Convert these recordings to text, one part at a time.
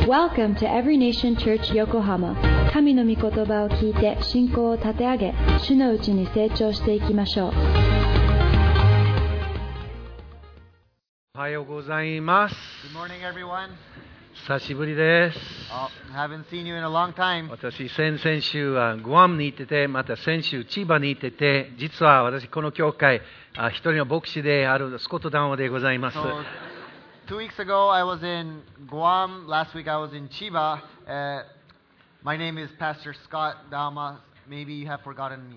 Welcome to Every Nation Church Yokohama. 神の御言葉を聞いて信仰を立て上げ、主のうちに成長していきましょう。 おはようございます。 Good morning, everyone. 久しぶりです。 Haven't seen you in a long time. 私、先々週はグアムに行ってて、また先週千葉に行ってて、実は私、この教会、一人の牧師であるスコット・ダウンでございます。 So, 2 weeks ago, I was in Guam. Last week, I was in Chiba. My name is Pastor Scott Dama. Maybe you have forgotten me.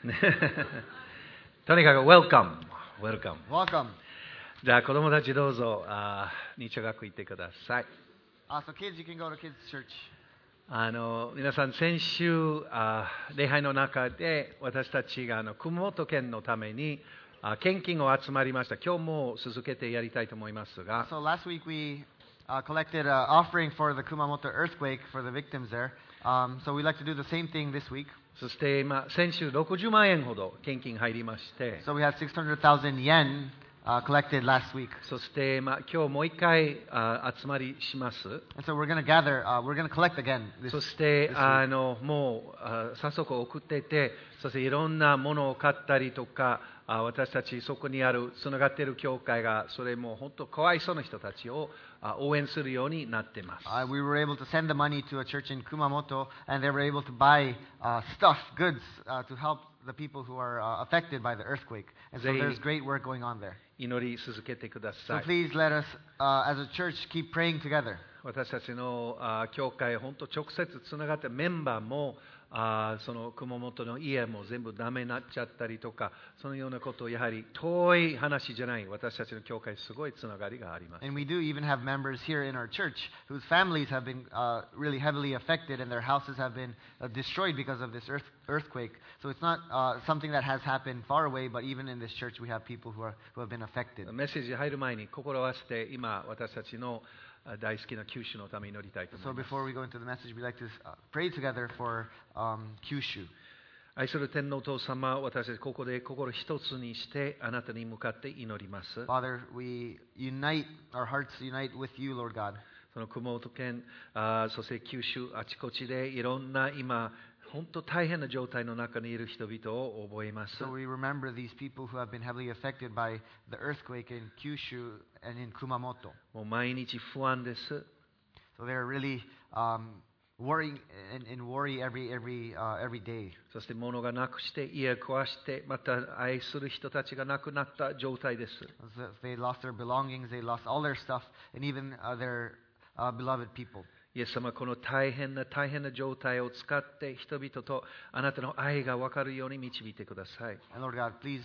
とにかく、Welcome. Welcome. じゃあ、子供たちどうぞ、日曜学校行ってください。 So kids, you can go to kids' church. 皆さん、先週、礼拝の中で私たちが熊本県のために献金を集まりました。今日も続けてやりたいと思いますが。 So last week we collected an offering for the Kumamoto earthquake for the victims there. So we'd like to do the same thing this week. そして今、先週60万円ほど献金入りまして。 So we had 600,000 yen collected last week. そして今日もう一回集まりします。 And so we're going to gather, we're going to collect again this week. そしてもう早速送っていて、そしていろんなものを買ったりとか、私たちそこにあるつながっている教会がそれも本当かわいそうな人たちを応援するようになっています。 We were able to send the money to a church in Kumamoto, and they were able to buy stuff, goods, to help the people who are affected by the earthquake. And so there's great work going on there. 祈り続けてください。 So please let us, as a church, keep praying together. 私たちの教会、本当直接つながってメンバーもその熊本の家も全部ダメになっちゃったりとか、そのようなことをやはり遠い話じゃない、私たちの教会すごいつながりがあります。 And we do even have members here in our church whose families have been really heavily affected, and their houses have been destroyed because of this earthquake. So it's not something that has happened far away, but even in this church we have people who have been affected. メッセージ入る前に心を合わせて今私たちの大好きな九州のために祈りたいと思います。 So before we go into the message, we'd like to pray together for Kyushu. 愛する天皇父様、私たちここで心一つにしてあなたに向かって祈ります。 Father, we unite, our hearts unite with you, Lord God. その熊本県、そして九州あちこちでいろんな今本当大変な状態の中にいる人々を覚えます。 So we remember these people who have been heavily affected by the earthquake in Kyushu and in Kumamoto. もう毎日不安です。 So they're really worrying and worry every day. そして物がなくして家を壊してまた愛する人たちが亡くなった状態です。 So they lost their belongings, they lost all their stuff, and even their beloved people. イエス様、この大変な状態を使って人々とあなたの愛が分かるように導いてください。 And Lord God, please,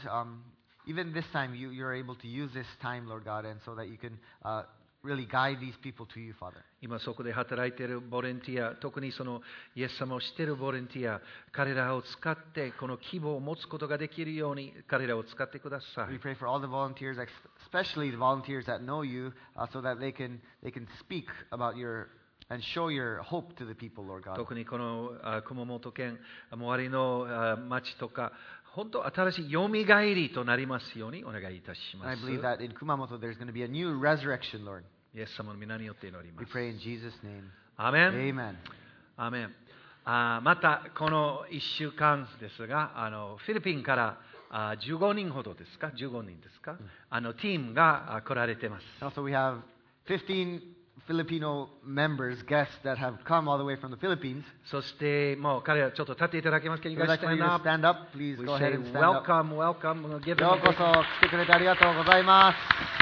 even this time, you're able to use this time, Lord God, and so that you can really guide these people to you, Father. 今そこで働いているボランティア、特にそのイエス様を知っているボランティア、彼らを使ってこの希望を持つことができるように彼らを使ってください。 We pray for all the volunteers, especially the volunteers that know you, so that they can speak about your and show your hope to the people, Lord God. 特にこの熊本県周りの町とか、本当新しい蘇りとなりますようにお願いいたします。 I believe that in Kumamoto there's going to be a new resurrection, Lord. イエス様の皆によって祈りま We す。 pray in Jesus' name. アーメン。 Amen. アーメン。またこの1週間ですが、フィリピンから15人ほどですか、15人ですか、ティームが来られています。 Also, we have 15 Filipino members, guests that have come all the way from the Philippines. そしてもう彼らちょっと立っていただけますか。 We'd like for you to stand up. Please We go say ahead and stand up. welcome, welcome. Give them ようこそ来てくれてありがとうございます。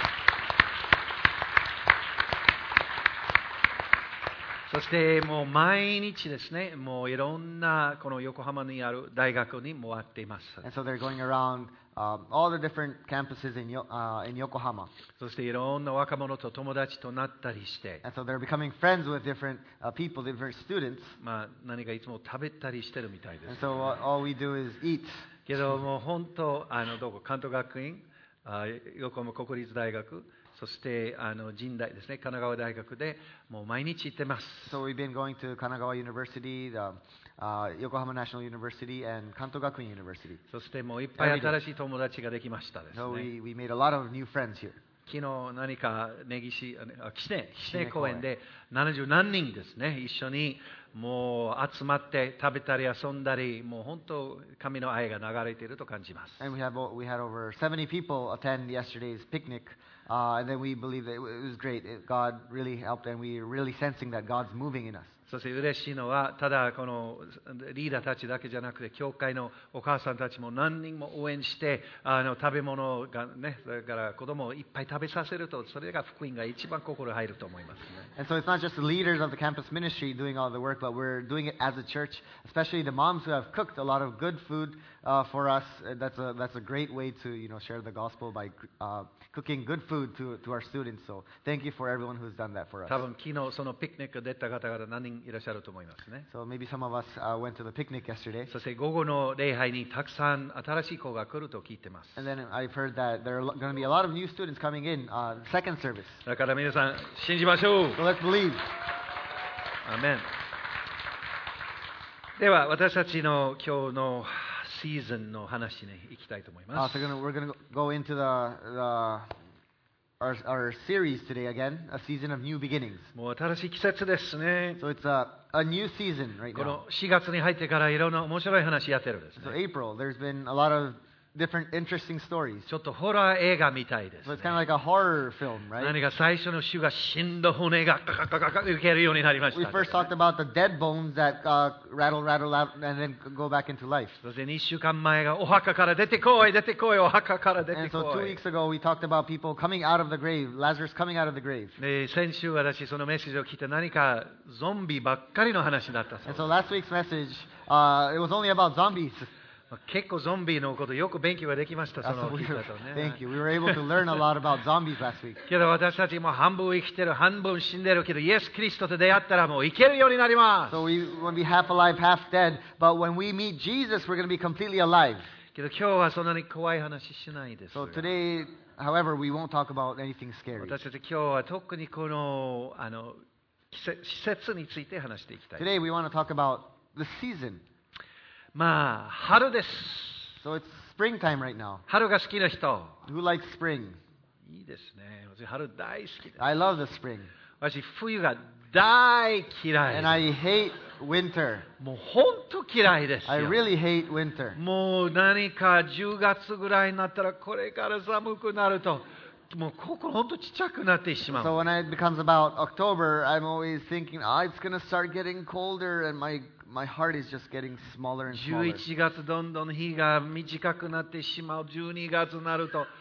そしてもう毎日ですね、もういろんなこの横浜にある大学に回っています。 And so they're going around all the different campuses in Yokohama. そしていろんな若者と友達となったりして、 And so they're becoming friends with different people, different students. 何かいつも食べたりしてるみたいです。 And so all we do is eat. けどもう本当どこ関東学院、横浜国立大学、そして神大ですね、神奈川大学でもう毎日行ってます。 So we've been going to Kanagawa University, Yokohama National University, and Kanto Gakuin University. そしてもういっぱい新しい友達ができましたですね。 So we made a lot of new friends here. 昨日何か岸根公園で70何人ですね、一緒にもう集まって食べたり遊んだり、もう本当神の愛が流れていると感じます。 And we had over 70 people attend yesterday's picnic, and then we believe that it was great. God really helped, and we are really sensing that God's moving in us. そして嬉しいのは、ただこのリーダーたちだけじゃなくて、教会のお母さんたちも何人も応援して、食べ物がね、だから子供をいっぱい食べさせると、それが福音が一番心入ると思いますね。 And so it's not just the leaders of the campus ministry doing all the work, but we're doing it as a church, especially the moms who have cooked a lot of good food for us. That's a great way to share the gospel by cooking good food to our students. So thank you for everyone who's done that for us. 多分昨日そのピクニック出た方々何人いらっしゃると思いますね。 So maybe some of us went to the picnic yesterday. そして午後の礼拝にたくさん新しい子が来ると聞いてます。 And then I've heard that there are going to be a lot of new students coming in second service. だから皆さん信じましょう。 So let's believe. アーメン。では私たちの今日のシーズンの話に行きたいと思います。 So we're going to go into our series today again, a season of new beginnings. もう新しい季節ですね。 So it's a new season right こ now. の4月に入ってからいろんな面白い話やってるんですね。 So April, there's been a lot of different interesting stories. ちょっとホラー映画みたいです So ね。 it's kind of like a horror film, right? 何か最初の週が死んだ骨がカカカカカ浮けるようになりまし We た。 first talked about the dead bones that rattle out and then go back into life. そして2週間前がお墓から出てこい、出てこい、お墓から出 And て so こ 2 い。 weeks ago, we talked about people coming out of the grave, Lazarus coming out of the grave. で先週私そのメッセージを聞いて何かゾンビばっかりの話だったそう And です。 so last week's message, it was only about zombies. 結構ゾンビのことよく勉強ができました、そ So の we 聞い were, たとね。 thank you. We were able to learn a lot about zombies last week. けど私たちも半分生きてる、半分死んでるけど、イエス・キリストと出会ったらもう生けるようになります。 So when we half alive, half dead, but when we meet Jesus, we're going to be completely alive. けど今日はそんなに怖い話しないです。 So today, however, we won't talk about anything scary. 私たち今日は特にこの季節について話していきたい。 Today, we want to talk about the season. まあ、春です。 So it's springtime right now. 春が好きな人。 Who likes spring? いいですね。私、春大好きです。 I love the spring. 私、冬が大嫌 And い。 I hate winter. もう本当嫌いですよ。 I really hate winter. もう何か10月ぐらいになったらこれから寒くなるともう心本当ちっちゃくなってしまう。 So when it becomes about October, I'm always thinking, it's going to start getting colder, and my heart is just getting smaller and smaller. 11月どんどん日が短くなってしまう。12月になると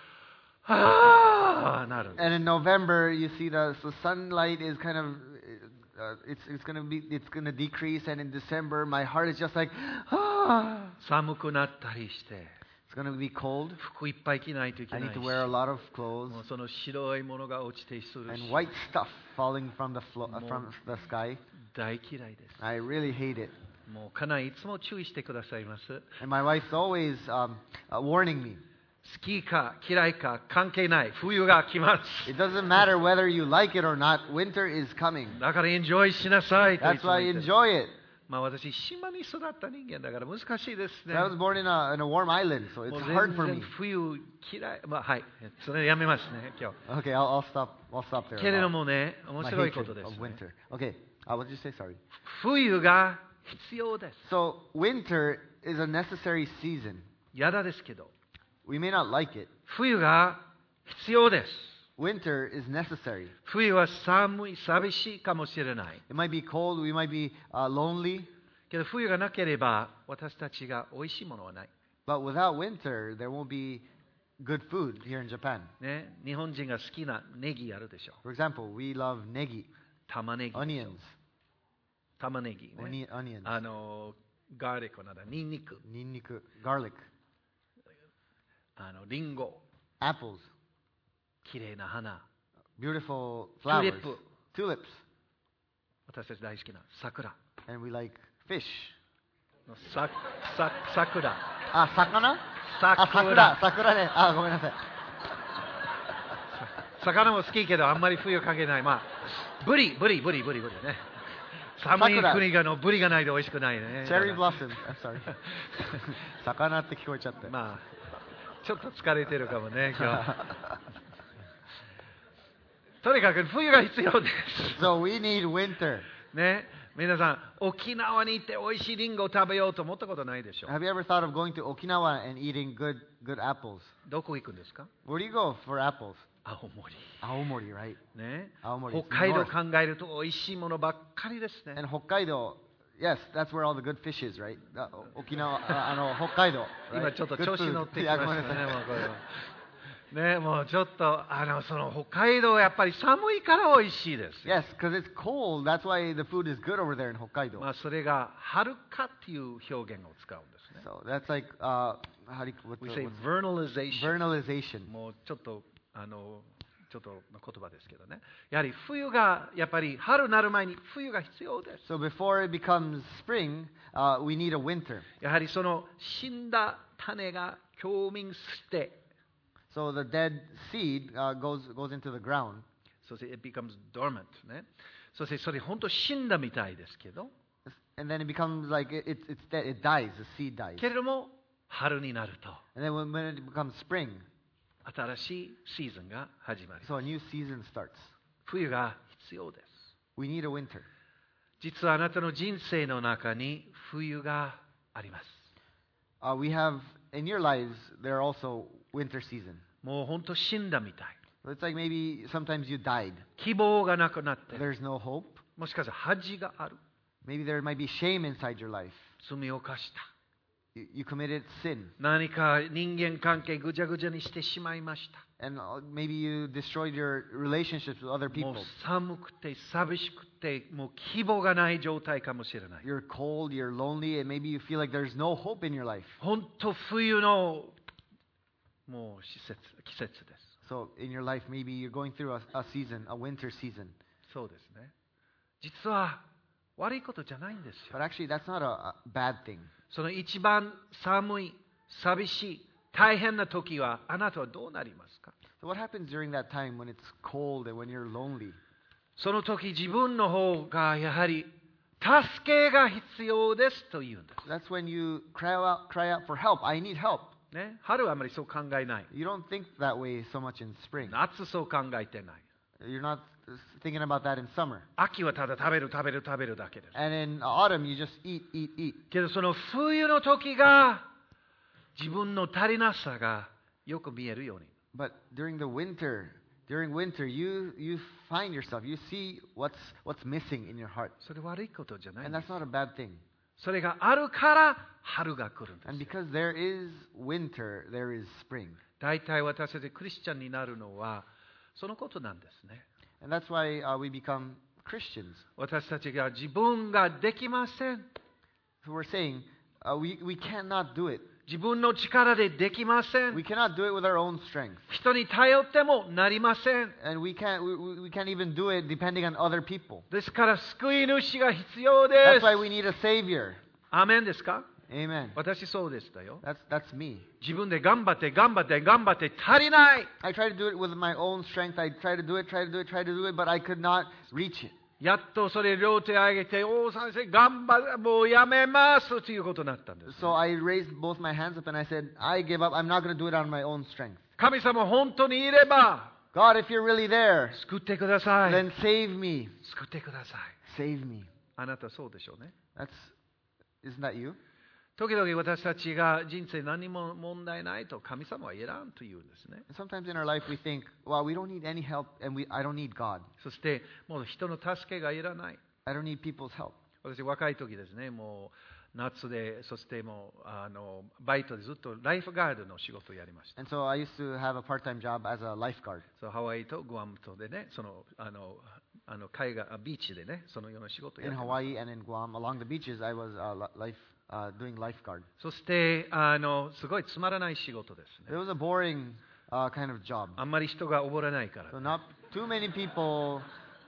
なる。 And in November, you see the sunlight is kind of it's going to decrease, and in December, my heart is just like 寒くなったりして it's going to be cold. 服いっぱい着ないといけ I ない need し to wear a lot of clothes もうその白いものが落ちてするし and white stuff falling from from the sky. 大嫌いです。 I really hate it. もう家内いつも注意してくださいます。 And my wife's always warning me. 好きか嫌いか関係ない。冬が来ます。 It doesn't matter whether you like it or not. Winter is coming. だからエンジョイしなさいとい That's つも why 言ってる。 enjoy it. まあ私、島に育った人間だから難しいですね。 So I was born in a warm island, so も it's う hard 全 for 然 me. 冬嫌い。まあはい。それやめますね、今日。 Okay, I'll stop there. けれど about もね、面 my 白いこと hatred です、 of ね。 winter. Okay, what did you say? Sorry. 冬が必要です。 So winter is a necessary season. 嫌だですけど、 We may not like it. 冬が必要です。 Winter is necessary. 冬は寒い、寂しいかもしれない。 It might be cold. We might be lonely. けど冬がなければ私たちが美味しいものはない。 But without winter, there won't be good food here in Japan. ね、日本人が好きなネギあるでしょ。 For example, we love negi, 玉ねぎ。 onions, 玉ねぎ、ね。 onions, ガーリックなど、ニンニク、 ninniku, garlic, リンゴ、 apples, 綺麗な花、 beautiful Tulip. flowers, tulips, 私たち大好きな桜。 and we like fish. 桜。 Sakana? 桜。 sakura ne. ごめんなさい。 魚も好きけどあんまり冬かけない。まあ、ブリね。寒い国がブリがないと美味しくないね。 Cherry blossom. I'm sorry. 魚って聞こえちゃった。 まあ、ちょっと疲れてるかもね、今日。 とにかく冬が必要です。 So we need winter. ね、皆さん、沖縄に行って美味しいリンゴを食べようと思ったことないでしょう。 Have you ever thought of going to Okinawa and eating good apples? どこ行くんですか？ Where do you go for apples? 青森。 Aomori, right? ね、 青森北海道考えると美味しいものばっかりですね。 And Hokkaido, yes, that's where all the good fish is, right? Okinawa, Hokkaido. 今 Right? ちょっと Good 調子 food. 乗ってき Yeah, ま go し ahead. たね、もうこれは。ね、もうちょっとその北海道やっぱり寒いから美味しいですよ。 Yes, because it's cold. That's why the food is good over there in Hokkaido. まあそれが遥かっていう表現を使うんですね。 So that's like, how do you, We say vernalization. vernalization. もうちょっとちょっとの言葉ですけどね。やはり冬がやっぱり春になる前に冬が必要です。 So before it becomes spring, we need a winter. やはりその死んだ種が冬眠して、 So the dead seed goes into the ground. そして it becomes dormant ね。そしてそれ本当死んだみたいですけど、 And then it becomes like it's dead. It dies. The seed dies. けれども春になると And then when it becomes spring, 新しいシーズンが始まり、 so a new season starts. 冬が必要です。 We need a winter. 実はあなたの人生の中に冬があります。 We have in your lives there are also winter season. もう本当死んだみたい。 So it's like maybe sometimes you died. 希望がなくなって、 There's no hope. もしかしたら恥がある。 Maybe there might be shame inside your life. 罪を犯した。 You committed sin. 何か人間関係ぐちゃぐちゃにしてしまいました。 And maybe you destroyed your relationships with other もう people. 寒くて寂しくてもう希望がない状態かもしれない。 You're cold, you're lonely, and maybe you feel like there's no hope in your life. 本当冬のもう季節です。 So in your life, maybe you're going through a season, a winter season. そうですね。実は悪いことじゃないんですよ。 But actually, that's not a bad thing. その一番寒い、寂しい、大変な時はあなたはどうなりますか？ So what happens during that time when it's cold and when you're lonely? その時自分の方がやはり助けが必要ですと言うんです。 That's when you cry out for help. I need help. ね、春はあまりそう考えない。 You don't think that way so much in spring. 夏そう考えてない。 You're not thinking about that in summer. 秋はただ食べるだけです。 And in autumn, you just eat. けどその冬の時が自分の足りなさがよく見えるように。 But during winter, you find yourself, you see what's missing in your heart. それ悪いことじゃないん And で that's す。 not a bad thing. それがあるから春が来るんです。 And because there is winter, there is spring. 大体私たちクリスチャンになるのはそのことなんですね。 And that's why we become Christians. 私たちが自分ができません。 So we're saying we cannot do it. 自分の力でできません。 We cannot do it with our own strength. 人に頼ってもなりません。 And we can't even do it depending on other people. ですから救い主が必要で That's す。 why we need a savior. アーメンですか？ Amen. 私そうでしたよ。 That's me. 自分で頑張って足りない。 I tried to do it with my own strength. I tried to do it, but I could not reach it. やっとそれ両手上げて、お先生頑張る、もうやめますということになったんです。 So I raised both my hands up and I said, I give up. I'm not going to do it on my own strength. 神様本当にいれば God, if you're really there, 救ってください。 then save me. 救ってください。 Save me. あなたそうでしょうね。 Isn't that you? 時々私たちが人生何も問題ないと神様は言らんと言うんですね。 Sometimes in our life we think, well, we don't need any help and I don't need God. そしてもう人の助けがいらない。 I don't need people's help. 私若い時ですね、もう夏で、そしてもうバイトでずっとライフガードの仕事をやりました。 And so I used to have a part-time job as a lifeguard. そうハワイとグアムとでね、その海岸ビーチでね、そのような仕事をや In ってました。 Hawaii and in Guam, along the beaches, I was doing lifeguard. そしてすごいつまらない仕事ですね。 It was a boring kind of job. あんまり人が溺れないから、 So not too many people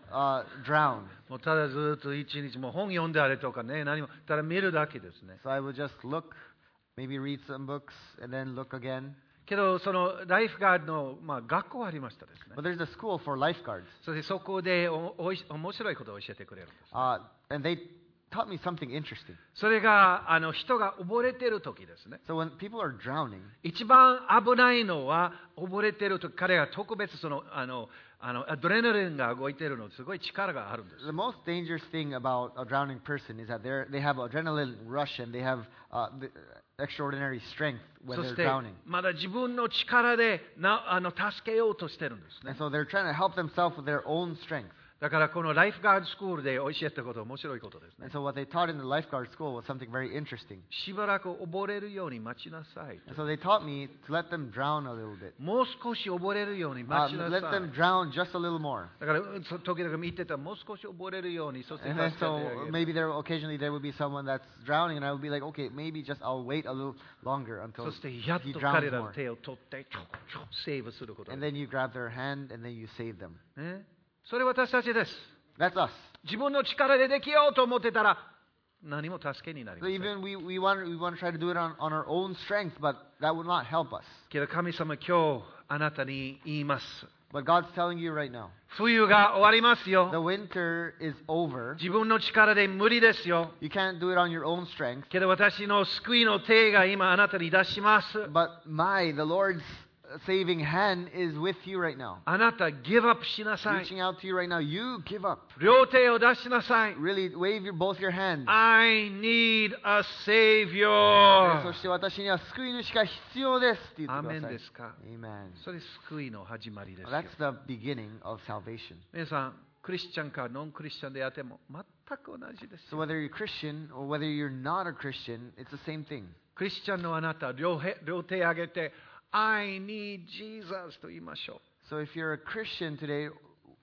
drown. もうただずっと一日もう本読んであれとかね、何もただ見るだけですね。 So I would just look, maybe read some books, and then look again. けどそのライフガードの、学校ありましたですね。 But there's a school for lifeguards. そしてそこで面白いことを教えてくれるんです。 And taught me something interesting. それが人が溺れている時ですね。 So when people are drowning, 一番危ないのは溺れている時、彼が特別アドレナリンが動いているのですごい力があるんです。 the most dangerous thing about a drowning person is that they have adrenaline rush and they have the extraordinary strength when そ they're して drowning. まだ自分の力で助けようとしてるんですね。 And so they're trying to help themselves with their own strength. だからこのライフガードスクールで教えたことは面白いことですね。 And so what they taught in the lifeguard school was something very interesting. しばらく溺れるように待ちなさい。 And so they taught me to let them drown a little bit. もう少し溺れるように待ちなさ Let い。 them drown just a little more. だから時々見てたらもう少し溺れるように、そして And then 助けてあげ so る。 maybe occasionally there would be someone that's drowning and I would be like, okay, maybe just I'll wait a little longer until そしてやっ he と drowns 彼らの more. 手を取ってセーブすること。 And then you grab their hand and then you save them. ね、それ私たちです。 That's us. 自分の力でできようと思ってたら何も助けになり So ません。 even we want to try to do it on our own strength, but that would not help us. けど神様今日あなたに言います。 But God's telling you right now, 冬が終わります the よ。 winter is over. 自分の力で無理ですよ。 You can't do it on your own strength. けど私の救いの手が今あなたに出します。 But the Lord's saving hand is with you right now. あなたギブアップしなさい。 Reaching out to you right now. You give up. 両手を出しなさい。 Really wave both your hands. I need a savior. そして私には救い主が必要ですって言ってください。 アーメンですか。 Amen. それ救いの始まりですよ。 That's the beginning of salvation. 皆さん、クリスチャンかノンクリスチャンであっても全く同じです So よ。 whether you're Christian or whether you're not a Christian, it's the same thing. クリスチャンのあなた、両手上げて、I need Jesus と言いましょ So if you're a Christian today,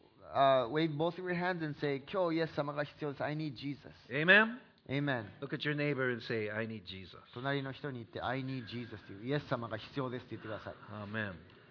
wave both of your hands and say, 今日イエス様が必要です。I need Jesus. う。Amen? Amen. Look at your neighbor and say, I need Jesus. 隣の人に言って、I need Jesus という、イエス様が必要ですって言ってください。 Amen.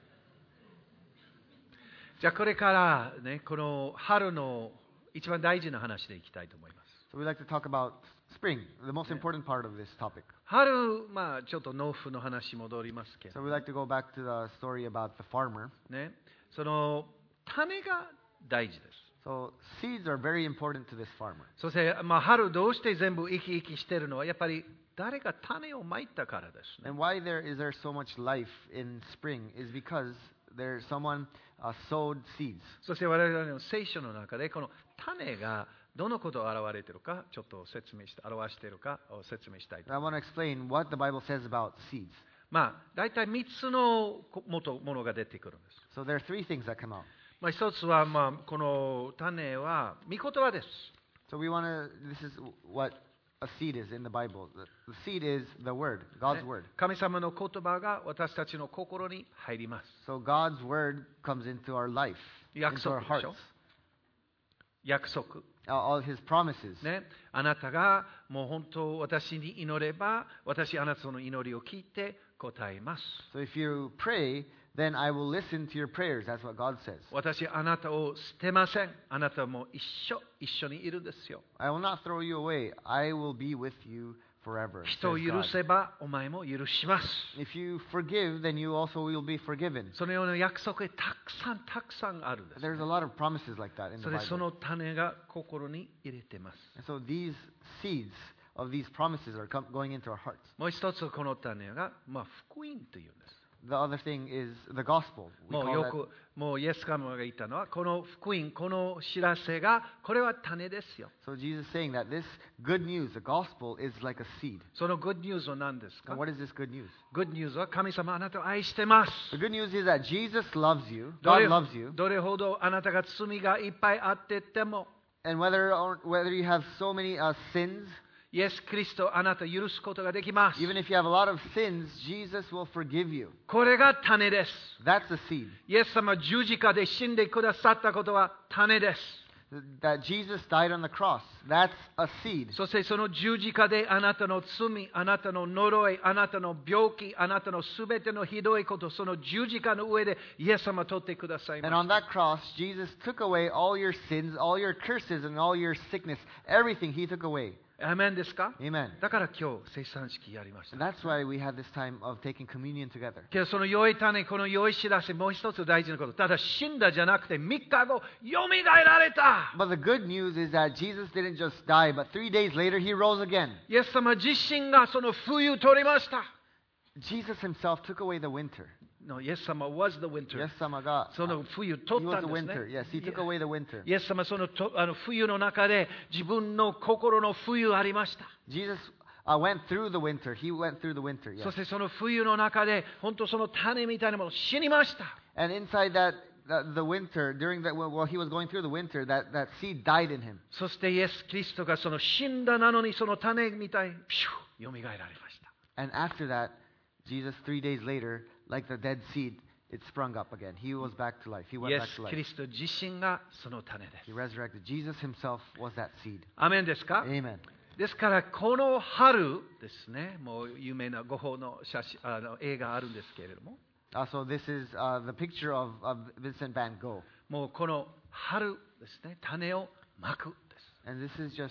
じゃあこれからね、この春の一番大事な話でいきたいと思います。 So we'd like to talk about spring, the most important part of this topic. 春、まあちょっと農夫の話戻りますけ So ど、 we'd like to go back to the story about the farmer. ね、その種が大事です。 So seeds are very important to this farmer. そして、まあ、春どうして全部生き生きしてるのはやっぱり誰が種をまいたからですね。 And why is there so much life in spring is because someone sowed seeds. そして我々の聖書の中でこの種がどのことを表れているかちょっと表しているかを説明したいと I want to explain what the Bible says about seeds. まあ大体3つのものが出てくるんです。 So there are three things that come out. まあ、一つは、まあ、この種は御言葉です。 So this is what a seed is in the Bible. The seed is the word, God's word. 神様の言葉が私たちの心に入ります。 So God's word comes into our life, 約 into our 束でしょ hearts. 約束。 All His promises. ね、あなたがもう本当私に祈れば私あなたの祈りを聞いて答えます。 So if you pray, then I will listen to your prayers. That's what God says. 私あなたを捨てません。あなたも一緒にいるんですよ。 I will not throw you away. I will be with you forever. 人を says 許 God. せばお前も許します。 If you forgive, then you also will be forgiven. そのような約束がたくさんあるんです。 There's a lot of promises like that in そ the れそ Bible. の種が心に入れてます。 And so these seeds of these promises are going into our hearts. もう一つこの種が、まあ、福音というんです。 The other thing is the gospel. We もう call よ that, く、もうイエス様が言ったのは、この福音、この知らせが、これは種ですよ。 so Jesus is saying that this good news, the gospel, is like a seed. そのグッドニュースは何ですか？ And what is this good news? グッドニュースは神様あなたを愛してます。 The good news is that Jesus loves you. ど God れ loves you. どれほどあなたが罪がいっぱいあってても、 And whether you have so many sins, イエス・キリストあなたを許すことができます。 even if you have a lot of sins, Jesus will forgive you. これが種です。 That's the seed. イエス様十字架で死んでくださったことは種です。 That Jesus died on the cross. That's a seed. そしてその十字架であなたの罪、あなたの呪い、あなたの病気、あなたのすべてのひどいこと、その十字架の上でイエス様取ってくださいま And し on た。 that cross, Jesus took away all your sins, all your curses, and all your sickness. Everything He took away. アーメンですか？ Amen. だから今日生産式やりまし And た。 that's why we had this time of taking communion together. けどその良い種、この良い知らせ、もう一つ大事なこと。ただ死んだじゃなくて3日後、よみがえられた。 But the good news is that Jesus didn't just die, but 3 days later he rose again. イエス様自身がその冬を取りました。 Jesus himself took away the winter. No, イエス様 was the winter. イエス様が、 その冬 he 取っ was た the んですね。 winter. Yes, he took away the winter. イエス様その冬の中で自分の心の冬ありました。 Jesus went through the winter. He went through the winter. Yes. そしてその冬の中で本当その種みたいなもの死にました。 And inside the winter, during that, while he was going through the winter, that seed died in him. そしてイエス・キリストがその死んだなのにその種みたいによみがえられました。 And after that, Jesus 3 days later, like the dead seed, it sprung up again. He was back to life. He イ went エ back ス・ to キリ life. スト自身がその種で He す。 resurrected. Jesus himself was that seed. アメンですか？ Amen. ですからこの春ですね、もう有名なゴッホの映画あるんですけれども、 So this is the picture of Vincent van Gogh. もうこの春ですね、種をまくです。 And this is just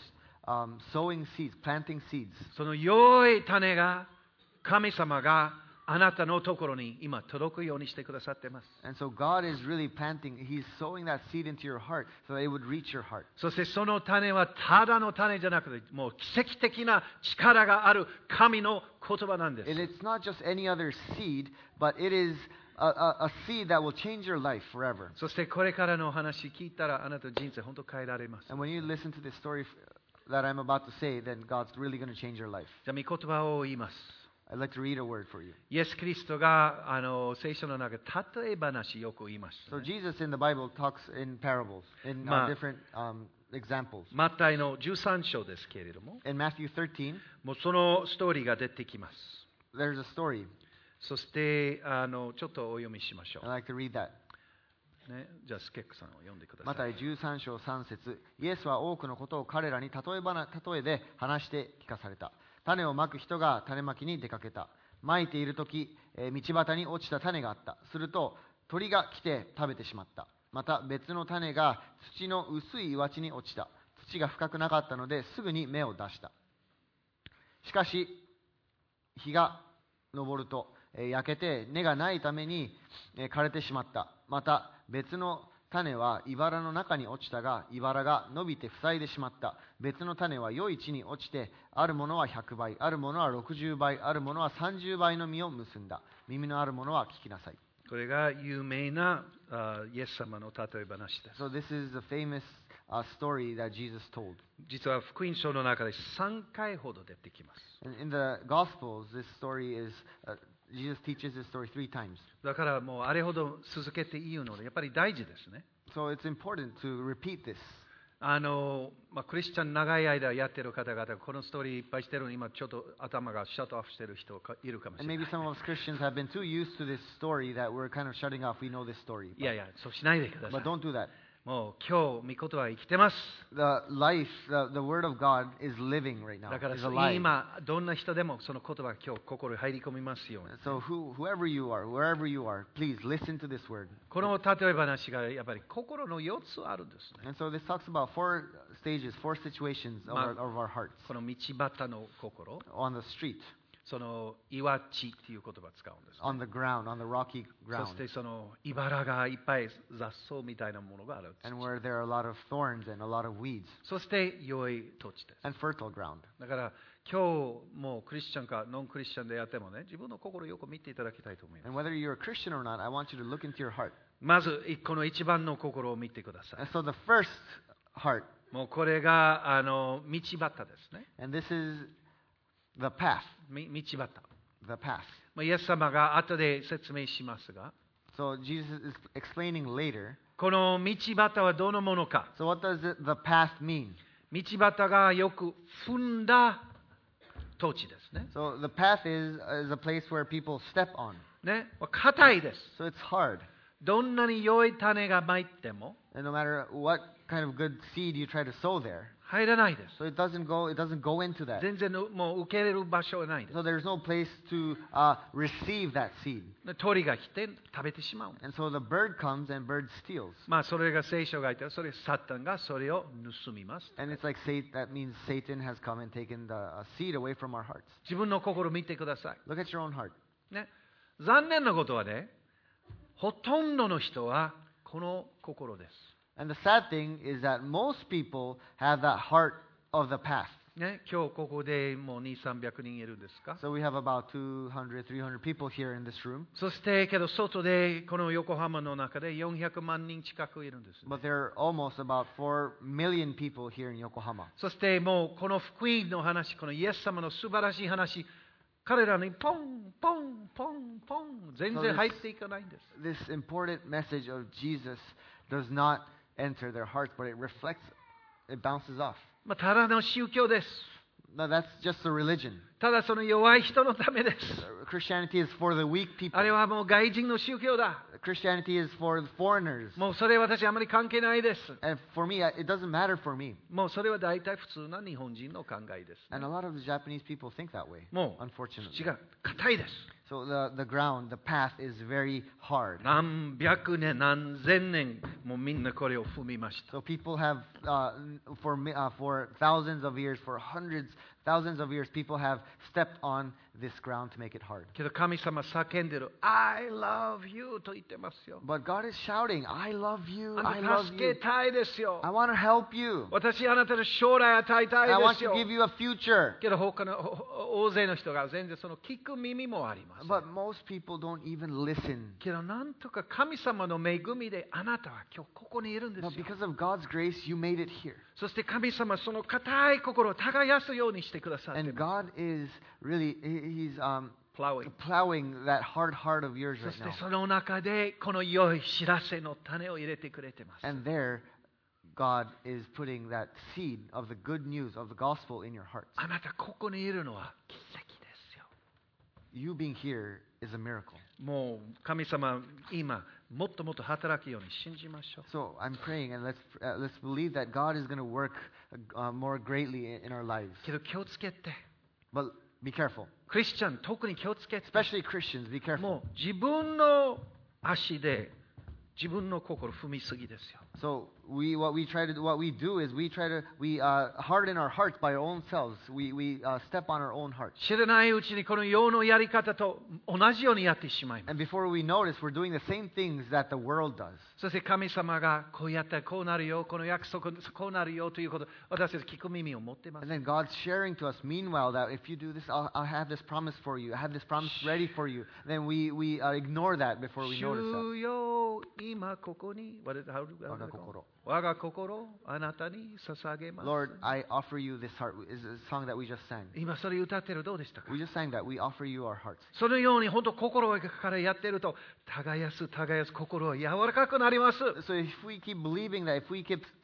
sowing seeds, planting seeds. その良い種が神様があなたのところに今届くようにしてくださっています。 And so God is really planting, He's sowing that seed into your heart so that it would reach your heart. そしてその種はただの種じゃなくて、もう奇跡的な力がある神の言葉なんです。 And it's not just any other seed, but it is a seed that will change your life forever. そしてこれからのお話聞いたらあなたの人生本当変えられます。 And when you listen to this story that I'm about to say, then God's really going to change your life. じゃあ御言葉を言います。 I'd like to read a word for you. イエス・キリストが聖書の中で例え話よく言いました So ね、 Jesus in the Bible talks in parables, in different examples. マタイの13章ですけれども、 In Matthew 13, もうそのストーリーが出てきます。 there's a story. そしてちょっとお読みしましょ I'd like to read that. う。ね、じゃあスケックさんを読んでください。 マタイ13章3節、イエスは多くのことを彼らに例えで話して聞かされた。種をまく人が種まきに出かけた。まいているとき、道端に落ちた種があった。すると鳥が来て食べてしまった。また別の種が土の薄い岩地に落ちた。土が深くなかったのですぐに芽を出した。しかし日が昇ると焼けて根がないために枯れてしまった。また別の種は茨の中に落ちたが、茨が伸びて塞いでしまった。別の種は良い地に落ちて、あるものは100倍、あるものは60倍、あるものは30倍の実を結んだ。耳のあるものは聞きなさい。 これが有名なイエス様の例え話です。 So this is a famous story that Jesus told. 実は福音書の中で3回ほど出てきます。 In the Gospels, this story is, Jesus teaches this story 3 times. だからもうあれほど続けて言うので、やっぱり大事ですね。 So it's important to repeat this. クリスチャン長い間やってる方々、このストーリーいっぱいしてるのに、今ちょっと頭がシャットオフしてる人いるかもし And れない。 maybe some of us Christians have been too used to this story that we're kind of shutting off. We know this story. いやいや、そうしないでください But。don't do that. もう今日、御言葉は生きてます。 The life, the Word of God is living right now. だから Is alive. 今、どんな人でもその言葉が今日心に入り込みますように。 So whoever you are, wherever you are, please listen to this word. この例え話がやっぱり心の4つあるんですね。 And so this talks about 4 stages, 4 situations of our hearts. この道端の心、 On the street, その岩地っていう言葉を使うんです、ね。 on the ground, on the rocky そ ground. してその茨がいっぱい雑草みたいなものがある。 And where there are a lot of thorns and a lot of weeds. そして良い土地です。 And fertile ground. だから今日もうクリスチャンかノンクリスチャンでやってもね、自分の心をよく見ていただきたいと思います。 And whether you're a Christian or not, I want you to look into your heart. まずこの一番の心を見てください。 And so the first heart, もうこれが道端ですね。 and this is the path. 道端。 The path. イエス様が後で説明しますが、 So Jesus is explaining later. この道端はどのものか。 So what does the path mean? 道端がよく踏んだ土地ですね。 So the path is a place where people step on. ね、硬いです。 So it's hard. どんなに良い種がまいても、 And no matter what kind of good seed you try to sow there, 入らないです。 So it doesn't go into that. 全然のもう受け入れる場所はないです。 So there's no place to receive that seed. 鳥が来て食べてしまう。 And so the bird comes and bird steals. まあそれが聖書が言ったら、それサタンがそれを盗みます。 And it's like that means Satan has come and taken the seed away from our hearts. 自分の心を見てください。 Look at your own heart. ね、残念なことはね、ほとんどの人はこの心です。 And the sad thing is that most people have that heart of the past. ね、今日ここでもう2、300人いるんですか。 So we have about 200, 300 people here in this room. そしてけど外でこの横浜の中で400万人近くいるんです、ね。 But there are almost about 4 million people here in Yokohama. そしてもうこの福音の話、このイエス様の素晴らしい話、彼らにポンポンポンポン全然入っていかないんです。 This important message of Jesus does not enter their hearts, but it bounces off. まあ、ただの宗教です。 Now that's just a religion. ただその弱い人のためです。 Christianity is for the weak people. あれはもう外人の宗教だ。 Christianity is for the foreigners. もうそれ私あまり関係ないです。 And for me, it doesn't matter for me. もうそれは大体普通な日本人の考えです、ね。 And a lot of the Japanese people think that way. もう unfortunately. 土が硬いです。 So the ground, the path is very hard. 何百年、何千年もうみんなこれを踏みました。 So people have, for thousands of years, for thousands of years, people have stepped on this ground to make it hard. けど神様叫んでる I love you と言ってますよ。 But God is shouting, I love you, あ I なた love 助 you. けたいですよ。 I want to help you. 私あなたの将来与えたい I で want す to よ。 give you a future. けど他の大勢の人が全然その聞く耳もあります。 But most people don't even listen. けどなんとか神様の恵みであなたは今日ここにいるんですよ。 But because of God's grace, you made it here. そして神様その硬い心を耕すようにしてくださってい And ます God is really, He's Plowing. plowing that hard heart of yours そ right して now. その中でこの良い知らせの種を入れてくれてます。 And there, God is putting that seed of the good news of the gospel in your hearts. あなたここにいるのは奇跡ですよ。 You being here is a miracle. もう神様今もっともっと働くように信じましょう。 So I'm praying, and let's believe that God is going to work more greatly in our lives. けど気をつけて。 But be careful. クリスチャン特に気をつけて。 Especially Christians, be careful. もう自分の足で自分の心踏みすぎですよ。 So what we do is we harden our hearts by our own selves. We step on our own hearts. 知らないうちにこの世のやり方と同じようにやってしまいます。 And before we notice, we're doing the same things that the world does. そして神様がこうやったらこうなるよ、この約束こうなるよということ、私たち聞く耳を持っています。 And then God's sharing to us, meanwhile, that if you do this, I'll have this promise for you. I have this promise ready for you. Then we ignore that before we notice that. 主よ今ここに我が心あなたに捧げます。 Lord, I offer you this heart. Is a song that we just sang. 今それ歌ってるどうでしたか？ We just sang that. We offer you our hearts. そのように本当心からやってると耕す心は柔らかくなります。 So if we keep believing that, if we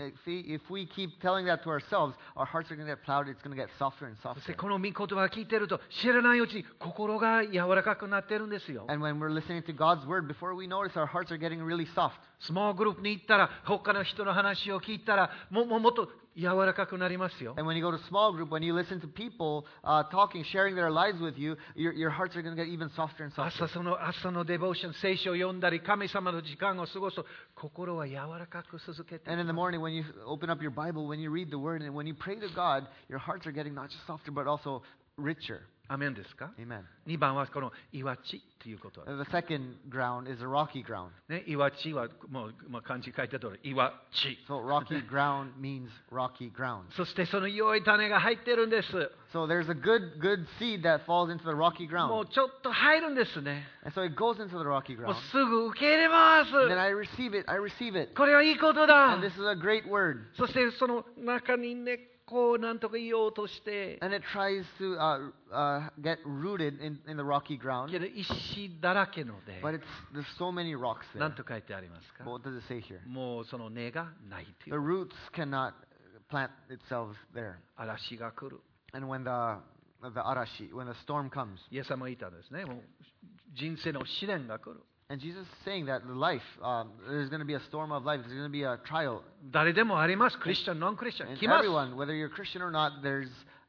keep telling that to ourselves, our hearts are going to get plowed. It's going to get softer and そして softer. この御言葉を聞いてると知らないうちに心が柔らかくなってるんですよ。 And when we're listening to God's word, before we notice, our hearts are getting really soft. スモールグループに行ったら他の人の話を聞いたらもっと柔らかくなりますよ。 And when you go to small group, when you listen to people talking, sharing their lives with you, your hearts are going to get even softer and softer. 朝のデボーション、聖書を読んだり、神様の時間を過ごすと、心は柔らかく続けて。 And in the morning, when you open up your Bible, when you read the Word, and when you pray to God, your hearts are getting not just softer, but also richer. アメンですか？ Amen. 2番はこの岩地ということ。 The second ground is a rocky ground. ね、岩地はもう漢字書いた通り、岩地。 So rocky ground means rocky ground. そしてその良い種が入ってるんです。 So there's a good seed that falls into the rocky もう ground. ちょっと入るんですね。 And so it goes into the rocky もう ground. すぐ受け入れます And then I receive it. これはいいことだ And this is a great word. そしてその中に根っこをなんとか言おうとして、 And it tries to get rooted in the rocky ground. けど石だらけので、 But there's so many rocks なん there. と書いてありますか？ But what does it say here? もうその根がないとい The う。 roots cannot plant itself there. 嵐が来る。 And when the arashi, when the storm comes, イエス様言ったんですね。もう人生の試練が来る。 And Jesus is saying that the life, there's going to be a storm of life. There's going to be a trial. 誰でもあります。クリスチャン、ノンクリスチャン。 And 来ます。 everyone, whether you're Christian or not, there's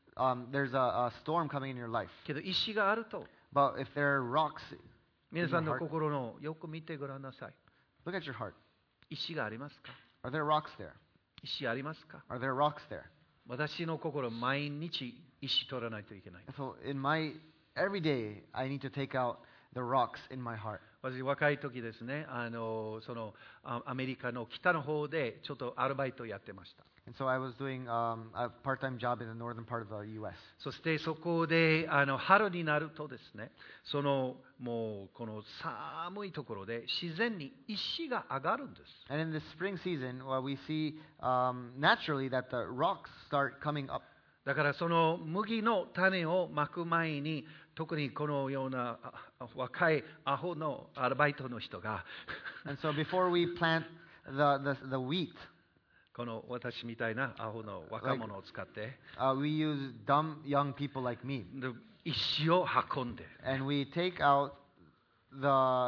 a storm coming in your life. けど石があると、 But if there are rocks, 皆さんの心のよく見てごらんなさい。 look at your heart. 石がありますか？ Are there rocks there? 石ありますか？ Are there rocks there? 私の心、毎日石取らないといけない。 So every day, I need to take out the rocks in my heart. 私、若い時ですね、アメリカの北の方でちょっとアルバイトをやってました。 And so I was doing a part-time job in the northern part of the U.S. そしてそこで春になるとですね、もうこの寒いところで自然に石が上がるんです。 And in the spring season, we see naturally that the rocks start coming up. だからその麦の種をまく前に、特にこのような若いアホのアルバイトの人が And so before we plant the wheat, この私みたいなアホの若者を使って、 we use dumb young people like me. 石を運んで、 And we take out the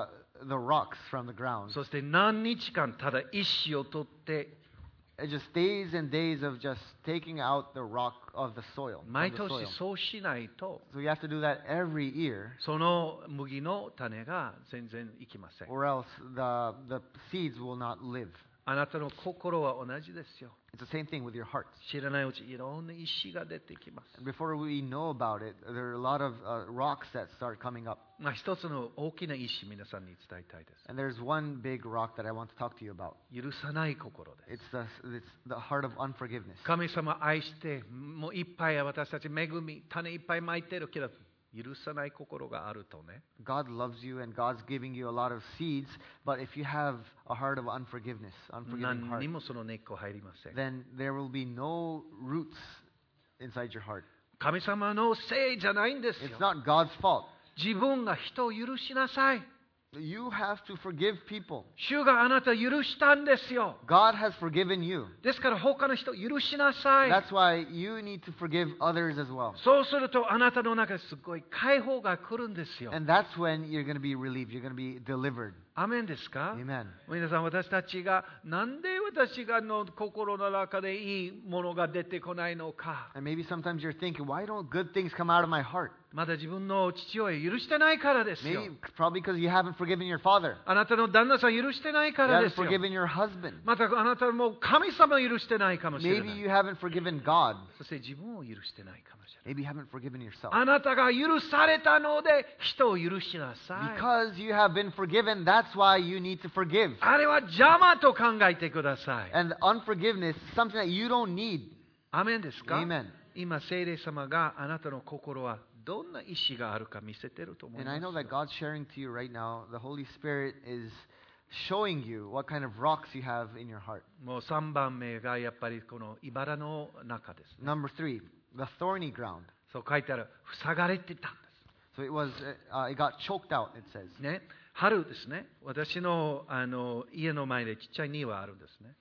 rocks from the ground. そして何日間ただ石を取って、 It's just days and days of just taking out the rock of the soil. 毎年そうしないと、 So you have to do that every year, その麦の種が全然いきません。 or else the seeds will not live. あなたの心は同じですよ。 It's the same thing with your hearts. 知らないうちいろんな石が出てきます。 Before we know about it, there are a lot of rocks that start coming up. 一つの大きな石、皆さんに伝えたいです。 And there's one big rock that I want to talk to you about. 許さない心です。 It's the heart of unforgiveness. 神様愛して、もういっぱい私たち恵み、種いっぱいまいてるけど、許さない心があるとね。 God loves you and God's giving you a lot of seeds, but if you have a heart of unforgiveness, unforgiving 何 heart, にもその根っこ入りません。 then there will be no roots inside your heart. 神様のせいじゃないんです It's よ。 not God's fault. 自分が人を許しなさい。 You have to forgive people. 主があなたを許したんですよ。 God has forgiven you. ですから他の人を許しなさい。 That's why you need to forgive others as well. そうするとあなたの中ですごい解放が来るんですよ。 And that's when you're going to be relieved. You're going to be delivered. アメンですか？ Amen. 皆さん、私たちがなんで私がの心の中でいいものが出てこないのか。 And maybe sometimes you're thinking, why don't good things come out of my heart? まだ自分の父親を許してないからですよ。 Maybe probably because you haven't forgiven your father. あなたの旦那さんを許してないか You らで haven't すよ。 forgiven your husband. またあなたも神様を許してないかもしれな Maybe い。 you haven't forgiven God. そして自分を許してないかもしれない。 Maybe you haven't forgiven yourself. あなたが許されたので人を許しなさい。 Because you have been forgiven, that's why you need to forgive. あれは邪魔と考えてください。 And unforgiveness is something that you don't need. アメンですか？ Amen. 今、聖霊様があなたの心はどんな意志があるか見せてると思い And I ま know す that God's sharing to you right now. The Holy Spirit is showing you what kind of rocks you have in your heart. もう3番目がやっぱりこの茨の中ですね。 Number 3, the thorny ground. そう書いてある。塞がれてたんで So it got choked out, it says. す。ね。春ですね。私の家の前でちっちゃい庭あるんですね。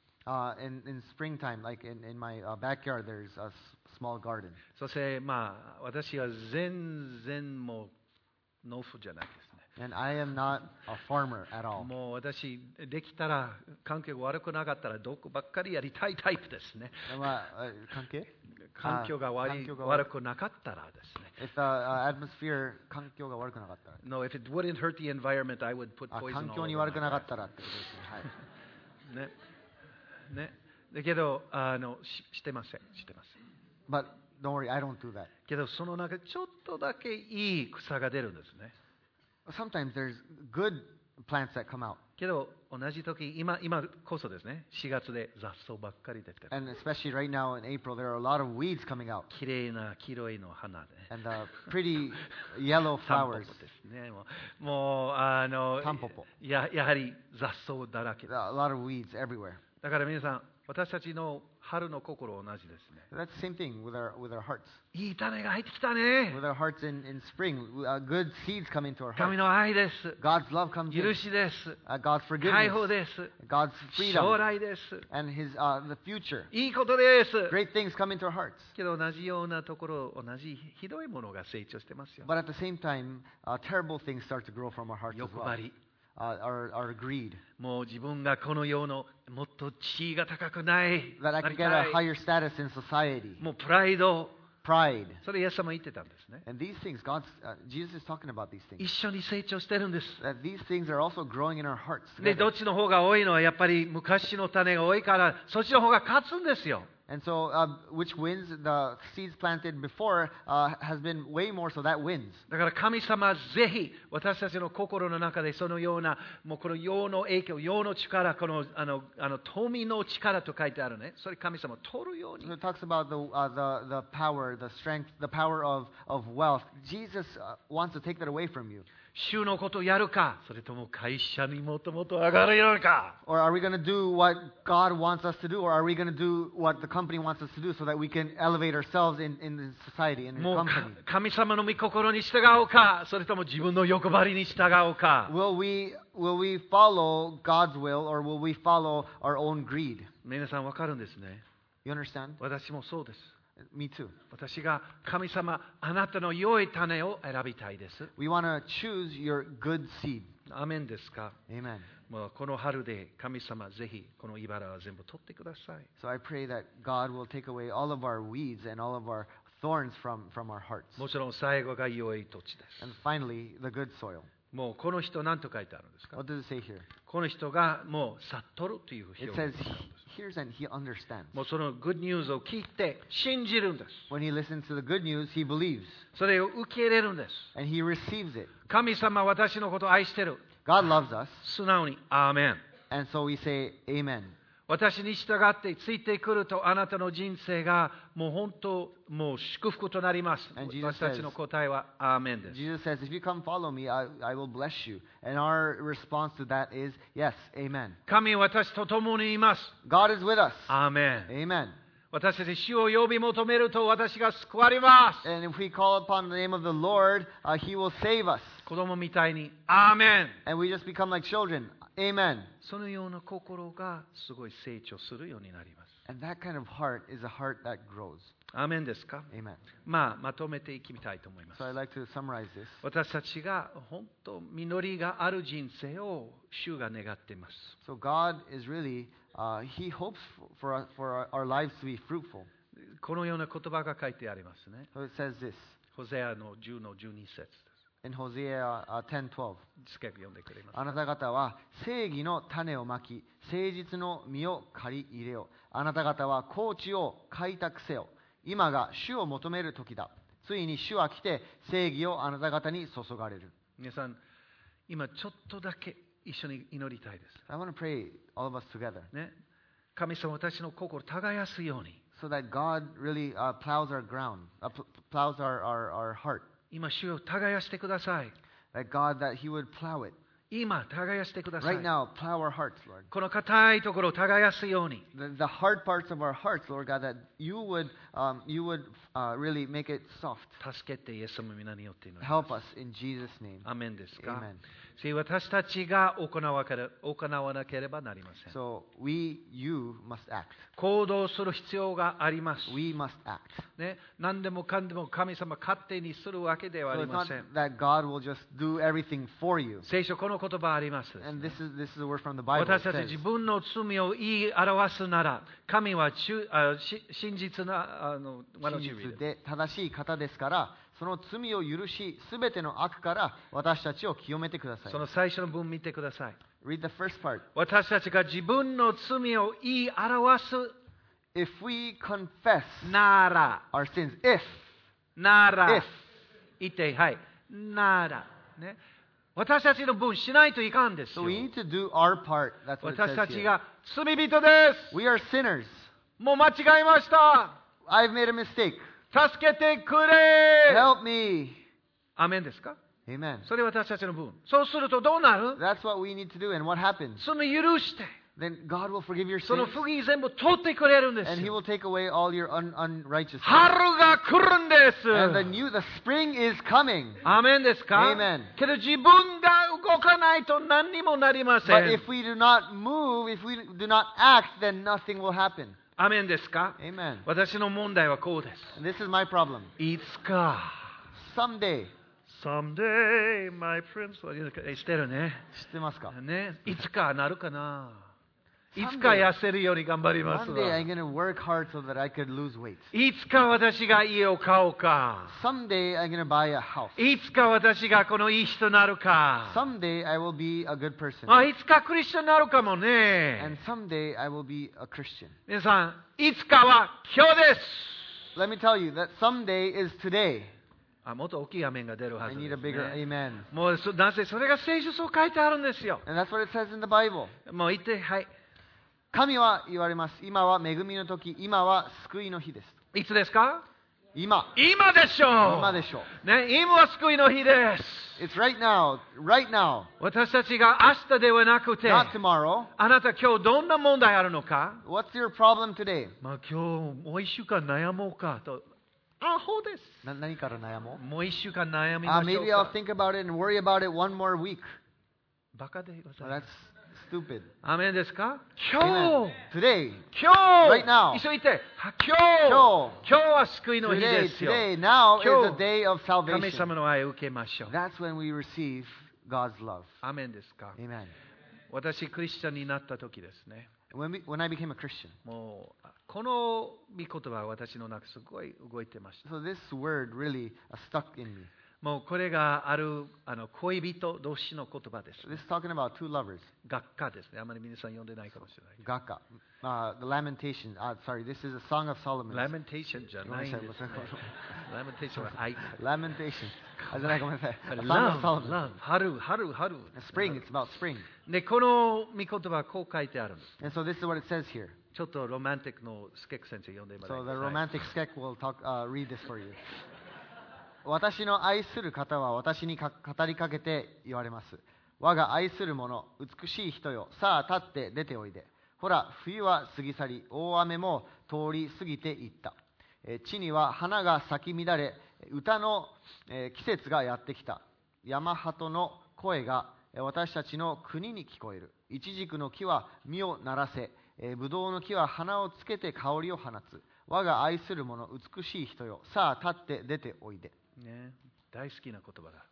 In springtime, like in my backyard, there's a small garden. そして私は全然もう農夫じゃないですね。 And I am not a farmer at all. もう私できたら環境が悪くなかったらどこばっかりやりたいタイプですね。 関係？ 環境が悪くなかったらですね。 If the atmosphere 環境が悪くなかったら。 No, if it wouldn't hurt the environment, I would put poison all over my 環境に悪くなかったらってことですね。はい。 ね。だけどしてません。してません。 But don't worry, I don't do that. けどその中でちょっとだけいい草が出るんですね。 Sometimes there's good plants that come out. けど同じ時今こそですね。4月で雑草ばっかり出てる。 And especially right now in April, there are a lot of weeds coming out. 綺麗な黄色いの花で。 And pretty yellow タンポポ flowers. ですね。もうタンポポ。 やはり雑草だらけです。 A lot of weeds everywhere. だから皆さん、私たちの春の心同じですね。 That's the same thing with our hearts. いい種が入ってきたね。 With our hearts in spring, good seeds come into our 神 hearts. の愛です。 God's love comes 許 in. しです。 God's 解放 forgiveness. です。 God's 将 freedom. 来です。 And the future. いいことです。 Great things come into our hearts. けど同じようなところ、同じひどいものが成長してますよ。 But at the same time, terrible things start to grow from our hearts as 欲 well. 張り。 our greed. もう自分がこの世のもっと地位が高くない。 That I な can り get た a い higher status in society. もうプライド。 Pride. それイエス様言ってたんですね。 And these things, Jesus is talking about these 一 things. 緒に成長してるんです。 That these things are also growing in our hearts で、ど together. っちの方が多いのはやっぱり昔の種が多いから、そっちの方が勝つんですよ。 And so, which wins? The seeds planted before has been way more, so that wins. だから神様ぜひ私たちの心の中でそのようなもうこの世の影響、世の力、この富の力と書いてあるね。それ神様取るように So。it talks about the power, the strength, the power of wealth. Jesus wants to take that away from you. 主のことをやるか、それとも会社にもともと上がるのか。 Or are we going to do what God wants us to do, or are we going to do what the company wants us to do so that we can elevate ourselves in the society, in the もう company? 神様の御心に従おうか、それとも自分の欲張りに従おうか。 Will we follow God's will, or will we follow our own greed? 皆さんわかるんですね。 You understand? 私もそうです。 Me too. 私が神様、あなたの良い種を選びたいです。 We want to choose your good seed. アーメンですか。 Amen. もうこの春で神様ぜひこの茨は全部取ってください。 So I pray that God will take away all of our weeds and all of our thorns from our hearts. もちろん最後が良い土地です And。finally, the good soil. もうこの人何と書いてあるんですか。 What does it say here? この人がもう悟るという表 It 現 says です he hears and he understands. もうそのグッドニュースを聞いて信じるんです。 When he listens to the good news, he believes それを受け入れるんです。 and he receives it. 神様は私のことを愛してる。 God loves us, 素直にアーメン。 and so we say amen. 私に従ってついてくるとあなたの人生がもう本当もう祝福となります。 And Jesus 私たちの答えはアーメンです。 Jesus says, if you come follow me, I will bless you. And our response to that is, yes, amen. 神は私と共にいます。 God is with us. アーメン。 Amen. 私たち主を呼び求めると私が救われます。 And if we call upon the name of the Lord, he will save us. 子供みたいにアーメン。 And we just become like children. Amen. そのような心がすごい成長するようになります。 And that kind of heart is a heart that grows. アーメンですか。 Amen. まとめていきたいと思います。 So I'd like to summarize this. 私たちが本当実りがある人生を主が願っています。 So God is really, he hopes for our lives to be fruitful. このような言葉が書いてありますね。 So it says this ホゼアの10の12節です。 in Hosea 10:12. 近く読んでくれます。 あなた方は正義の種をまき、誠実の実を刈り入れよう。あなた方は高地を開拓せよ。今が主を求める時だ。ついに主は来て正義をあなた方に注がれる。 皆さん、今ちょっとだけ一緒に祈りたいです。 I want to pray all of us together ね、神様、私の心を耕すように。 so that God really plows our ground, plows our heart. 今、主を耕してください。 That God, that He would plow it. 今、耕してください。 Right now, plow our hearts, Lord. この硬いところを耕すように。 The hard parts of our hearts, Lord God, that you would really make it soft. 助けてイエス様の皆によって祈ります。 Help us in Jesus' name. アーメンですか。 Amen. 私たちが行わなければなりません。 So you must act. 行動する必要があります。 We must act. ね、何でもかんでも神様勝手にするわけではあ So り it's ま not せん。 that God will just do everything for you. 聖書この言葉あります。 And this is a word from the Bible. 私 It たち says, 自分の罪を言い表すなら、神は真実な真実で正しい方ですから、その罪を許し、すべての悪から私たちを清めてください。 その最初の文見てください。 Read the first part. 私たちが自分の罪を言い表す If we confess なら、 our sins, なら if 言ってはい、なら、ね、私たちの分しないといかんです so よ。 we need to do our part. That's what it 私た says ち here. が罪人です We are sinners. もう間違えました I've made a mistake. 助けてくれ Help me. アメンですか。 Amen. それ私たちの分。そうするとどうなる。 That's what we need to do. And what happens? その許して Then God will forgive your その sins. 不義全部取ってくれるんです And He よ。 will take away all your unrighteousness. 春が来るんです And the spring is coming. アメンですか。 Amen. けど自分が動かないと何にもなりませ But ん。 if we do not move, if we do not act, then nothing will happen. アメンですか。 Amen. 私の問題はこうです。 And this is my problem. いつか Someday, Someday, my prince してるね。 知ってますか？ ね、いつかなるかな。いつか痩せるように頑張ります One day わ。 I'm going to work hard so that I could lose weight. いつか私が家を買おうか。 Someday I'm going to buy a house. いつか私がこのいい人になるか。 Someday I will be a good person. いつかクリスチャンになるかもね。 And someday I will be a Christian. 皆さん、いつかは今日です。 Let me tell you that someday is today. もっと大きいアメンが出るは I ず need で a す、 bigger ね。 amen. もうなぜそれが聖書そう書いてあるんですよ。 And that's what it says in the Bible. もう言って、はい。 神は言われます。今は恵みの時、今は救いの日です。 いつですか？ 今。 今でしょう。 今でしょう。 ね、今は救いの日です。 It's right now. Right now. 私たちが明日ではなくて、 Not tomorrow. あなた今日どんな問題あるのか？ What's your problem today? 今日もう一週間悩もうかと。アホです。 何から悩もう？ もう一週間悩みましょう Maybe I'll か。 think about it and worry about it one more week. バカでござい Well, ま that's す。 stupid. アメンですか？今 Amen. 日 Today. 今日 Right now. 一緒に言って、今日は救いの日 Today. ですよ。 Today. Now is 今 a 日 day of 神 salvation. 様の愛を受けましょう。 That's when we receive God's love. アメンですか？ Amen. 私クリスチャンになった時ですね。 When I became a Christian. もうこの御言葉は私の中すごい動いてました。 So this word really stuck in me. もうこれがある恋人同士の言葉です、 This is talking about two lovers. 学歌ですね。あまり皆さん読んでないかもしれない。 Gaka. The Lamentation. Sorry, this is a Song of Solomon. Lamentation じゃないんですね。Lamentation は愛。 Lamentation. あ、じゃない、ごめんなさい。A Song Love, of Solomon. love. 春。 Spring, it's about spring. で、この御言葉はこう書いてあるんです。 And so this is what it says here. ちょっとロマンティックのスケック先生読んでもらい So ま the す。 romantic skek will read this for you. 私の愛する方は私に語りかけて言われます。我が愛する者、美しい人よ、さあ立って出ておいで。ほら、冬は過ぎ去り、大雨も通り過ぎていった。地には花が咲き乱れ、歌の季節がやってきた。山鳩の声が私たちの国に聞こえる。イチジクの木は実をならせ、ブドウの木は花をつけて香りを放つ。我が愛する者、美しい人よ、さあ立って出ておいで。 ね、大好きな言葉だ。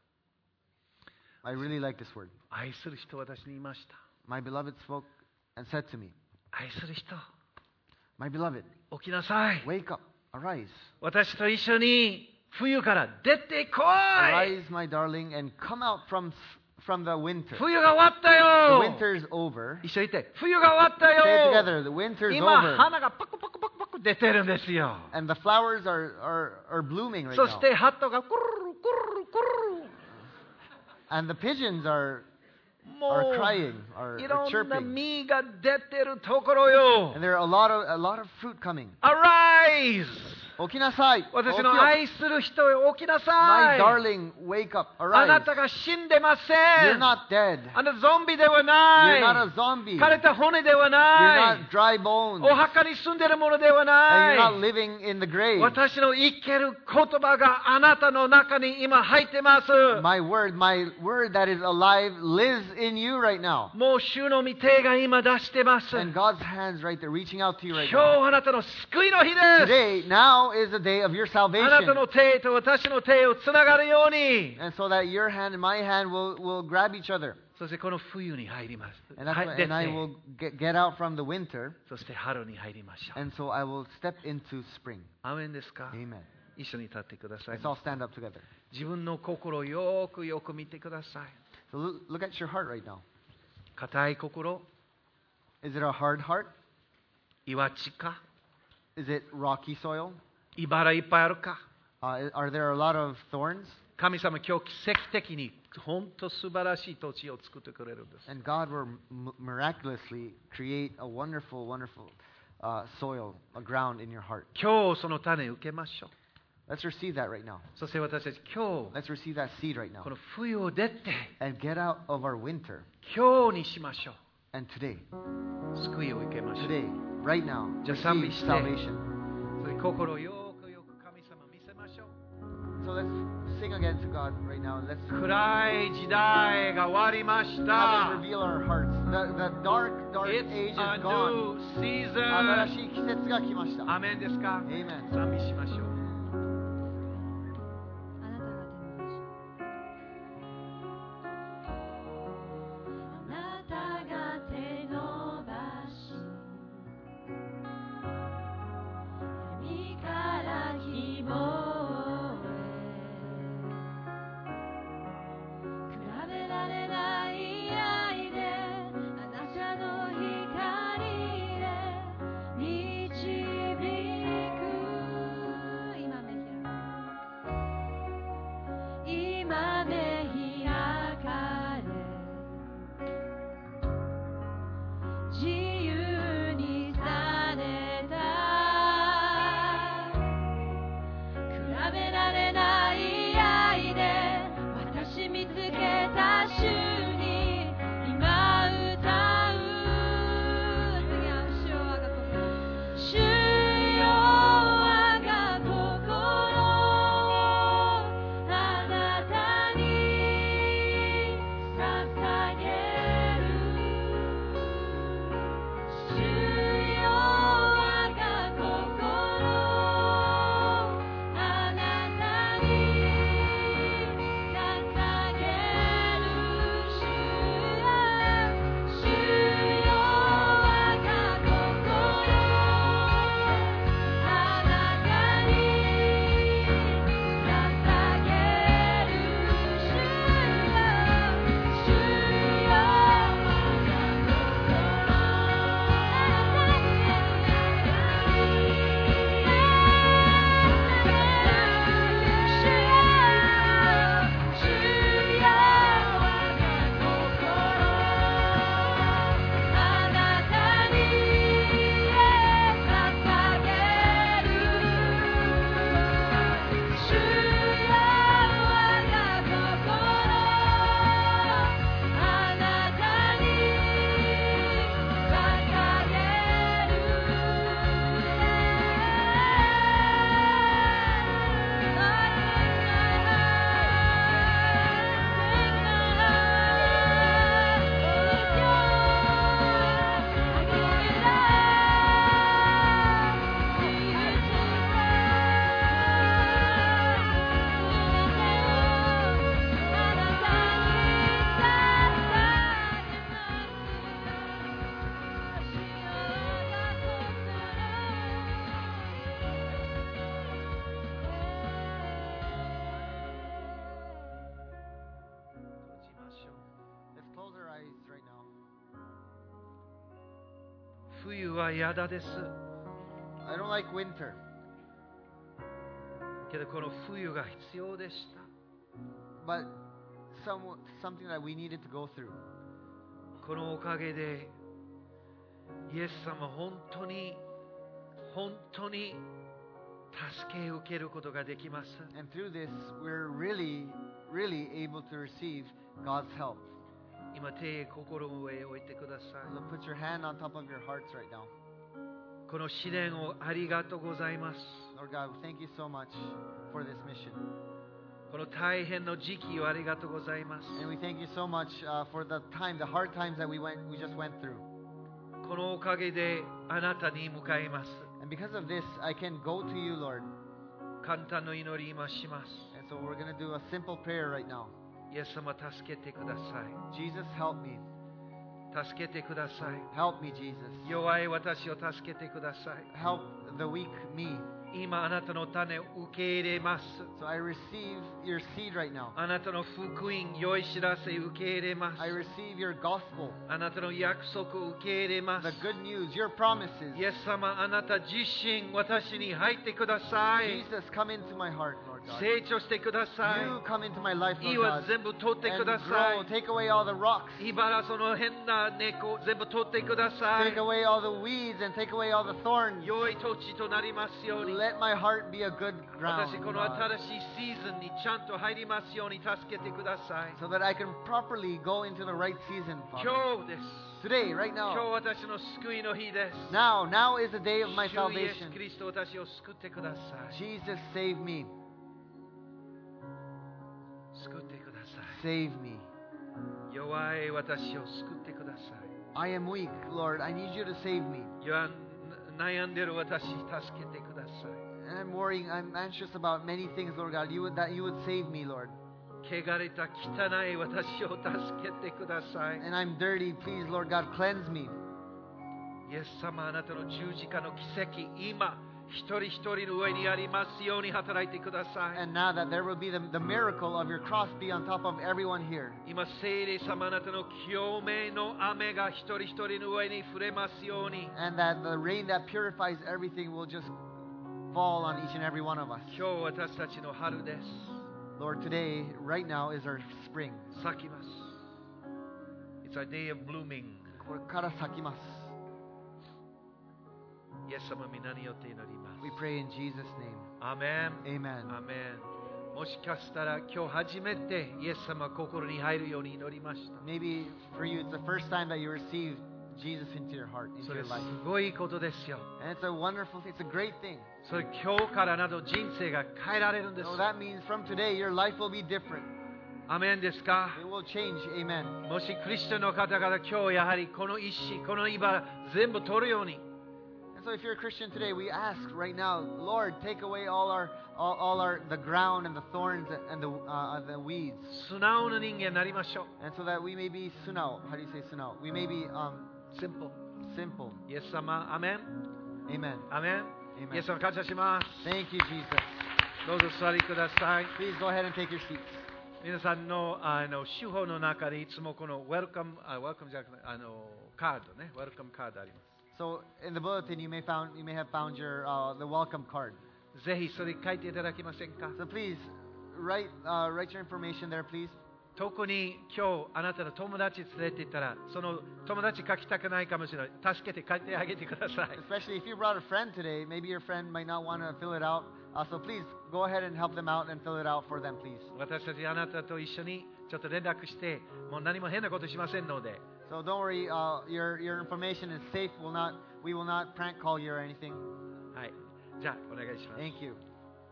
I really like this word. 愛する人は私に言いました。 My beloved spoke and said to me, 愛する人、 My beloved, 起きなさい。 wake up, arise. 私と一緒に冬から出てこい。 Arise, my darling, and come out from the winter. 冬が終わった The よ。 winter's over. 一緒に言って、冬が終わった Say it よ。 together. The winter's 今 over. 花がパクパク出てるんですよ。 And the flowers are blooming right そし now. てハットがクルルクルルクルル。 And the pigeons are も are う crying, are いろんな chirping. 実が出てるところよ。 And there are a lot of fruit coming. Arise! 起きなさい。 私起きよの愛する人よ、起きなさ My い。 darling, wake up, あな arise. たが死んでませ You're ん。 not dead. あなたゾンビではな You're い。 not a zombie. 枯れた骨では You're ない。 not dry bones. お墓に住んでるものでは And な you're not い。 living in the grave. 私の生ける言葉があなたの中に今入ってます。 My word that is alive lives in you right now. もう主の御手が今出してます。 And God's hands right there reaching out to you right 今 now. 日あなたの救いの日です。 Today, now is the day of your あなた salvation. の手と私の手をつながるように。 And so that your hand and my hand will grab each other. そしてこの冬に入ります。 And, はい and I will get out from the winter. そして春に入りましょう。 And so I will step into spring. アーメンですか？ Amen. 一緒に立ってください Let's。all stand up together. 自分の心をよく見てください。 So look at your heart right now. 硬い心、 Is it a hard heart? 岩地か、 Is it rocky soil? 茨いっぱいあるか。 Are there a lot of thorns? 神様今日奇跡的に本当素晴らしい土地を作ってくれるんです。 And God will miraculously create a wonderful, soil, a ground in your heart. 今日その種受けましょう。 Let's receive that right now. そして私たち今 Let's receive that seed right 日 now. この冬を出て And get out of our winter. 今日にしましょ And today, う。救いを受けましょう。 today, right now, じゃあ賛美 receive して salvation. それ心をよく神様見せましょう。 So let's sing again to God right now. Let's 暗い時代が終わりまし have た。 Him reveal our hearts. The dark It's age is a gone. new season. 新しい季節が来ました。 アメンですか？ Amen. 賛美しましょう。 あなたが手の冬は嫌だです。 I don't like winter. けどこの冬が必要でした。 But something that we needed to go through. このおかげでイエス様本当に助けを受けることができます。 And through this, we're really able to receive God's help. 今手心の上へ置いてくださ So put your hand on top of your hearts right now. い。この試練をありがとうございます。 Lord God, thank you so much for this mission. この大変の時期をありがとうございます。 And we thank you so much for the hard times that we just went through. このおかげであなたに向かいます。 And because of this, I can go to you, Lord. 簡単な祈り今します。 And so we're going to do a simple prayer right now. イエス様助けてくださ Jesus, help me. い。助けてください。 Help me, Jesus. 弱い私を助けてください。 Help the weak me. 今あなたの種を受け入れます。 So I receive your seed right now. あなたの福音、良い知らせ受け入れます。 I receive your gospel, あなたの約束を受け入れま the す。 good news, your promises. イエス様、あなた自身、私に入ってください。 Jesus, come into my heart, Lord God. 成長してくださ You come into my life, い。 Lord いは God. 全部取ってく And ださ grow, take away all the rocks. い。茨その変な猫、全部取ってください Take。away all the weeds and take away all the thorns. 良い土地となりますように。 Let my heart be a good 私、 ground, この God, 新しいシーズンにちゃんと入りますように助けてください。 so that I can properly go into the right season, Father. 今日です。 Today, right 今日 now. 私の救いの日です。 Now is the day of my 主イエス salvation. キリスト、私を救ってください。 Jesus, save me. 救ってくださ Save me. い。弱い私を救ってくださ I am weak, Lord. I need you to save me. い。悩んでる私、助けてくださ And I'm worrying, I'm anxious about many things, Lord God. That you would save me, Lord. い。汚れた汚い私を助けてください。 And I'm dirty. Please, Lord God, cleanse me. イエス様、あなたの十字架の奇跡、今、一人一人の上にありますように働いてください。 And now that there will be the miracle of your cross be on top of everyone here. 今、聖霊様、あなたの清めの雨が一人一人の上に触れますように。 And that the rain that purifies everything will just fall on each and every one of us. 今日私たちの春です。 Lord, today, right now, is our spring. 咲きます。It's a day of blooming. これから咲きます。 イエス様皆によって祈ります。 We pray in Jesus' name. アーメン。 Amen. アーメン。もしかしたら今日初めてイエス様心に入るように祈りました。 Maybe for you, it's the first time that you received Jesus into your heart, そ into れ your す life. ごいことですよ。 And it's a wonderful thing. It's a great thing. それ今日からなど人生が変えられるんです。 So that means from today, your life will be different. アーメンですか？ It will change. Amen. もしクリスチャンの方々今日やはりこの石、この茨全部取るように。 And so if you're a Christian today, we ask right now, Lord, take away all the ground and the thorns and the weeds. 素直な人間になりましょう。 And so that we may be sunao. How do you say sunao? We may be Simple. simple. イエス様、アーメン。 Amen. アーメン。 Amen. イエス様感謝します。 Thank you, Jesus. どうぞ座りください。 Please go ahead and take your seats. 皆さんの手法の中でいつもこのウェルカムじゃなくてカードね、ウェルカムカードあります。 So in the bulletin, you may have found your the welcome card. ぜひそれ書いていただけませんか？ So please write your information there, please. 特に今日あなたの友達連れて行ったら、その友達書きたくないかもしれない。助けて書いてあげてください。 Especially if you brought a friend today, maybe your friend might not want to fill it out. So please go ahead and help them out and fill it out for them, please. 私たちあなたと一緒にちょっと連絡して、もう何も変なことしませんので。 So don't worry, your information is safe. We will not prank call you or anything. はい。じゃあお願いします。 Thank you.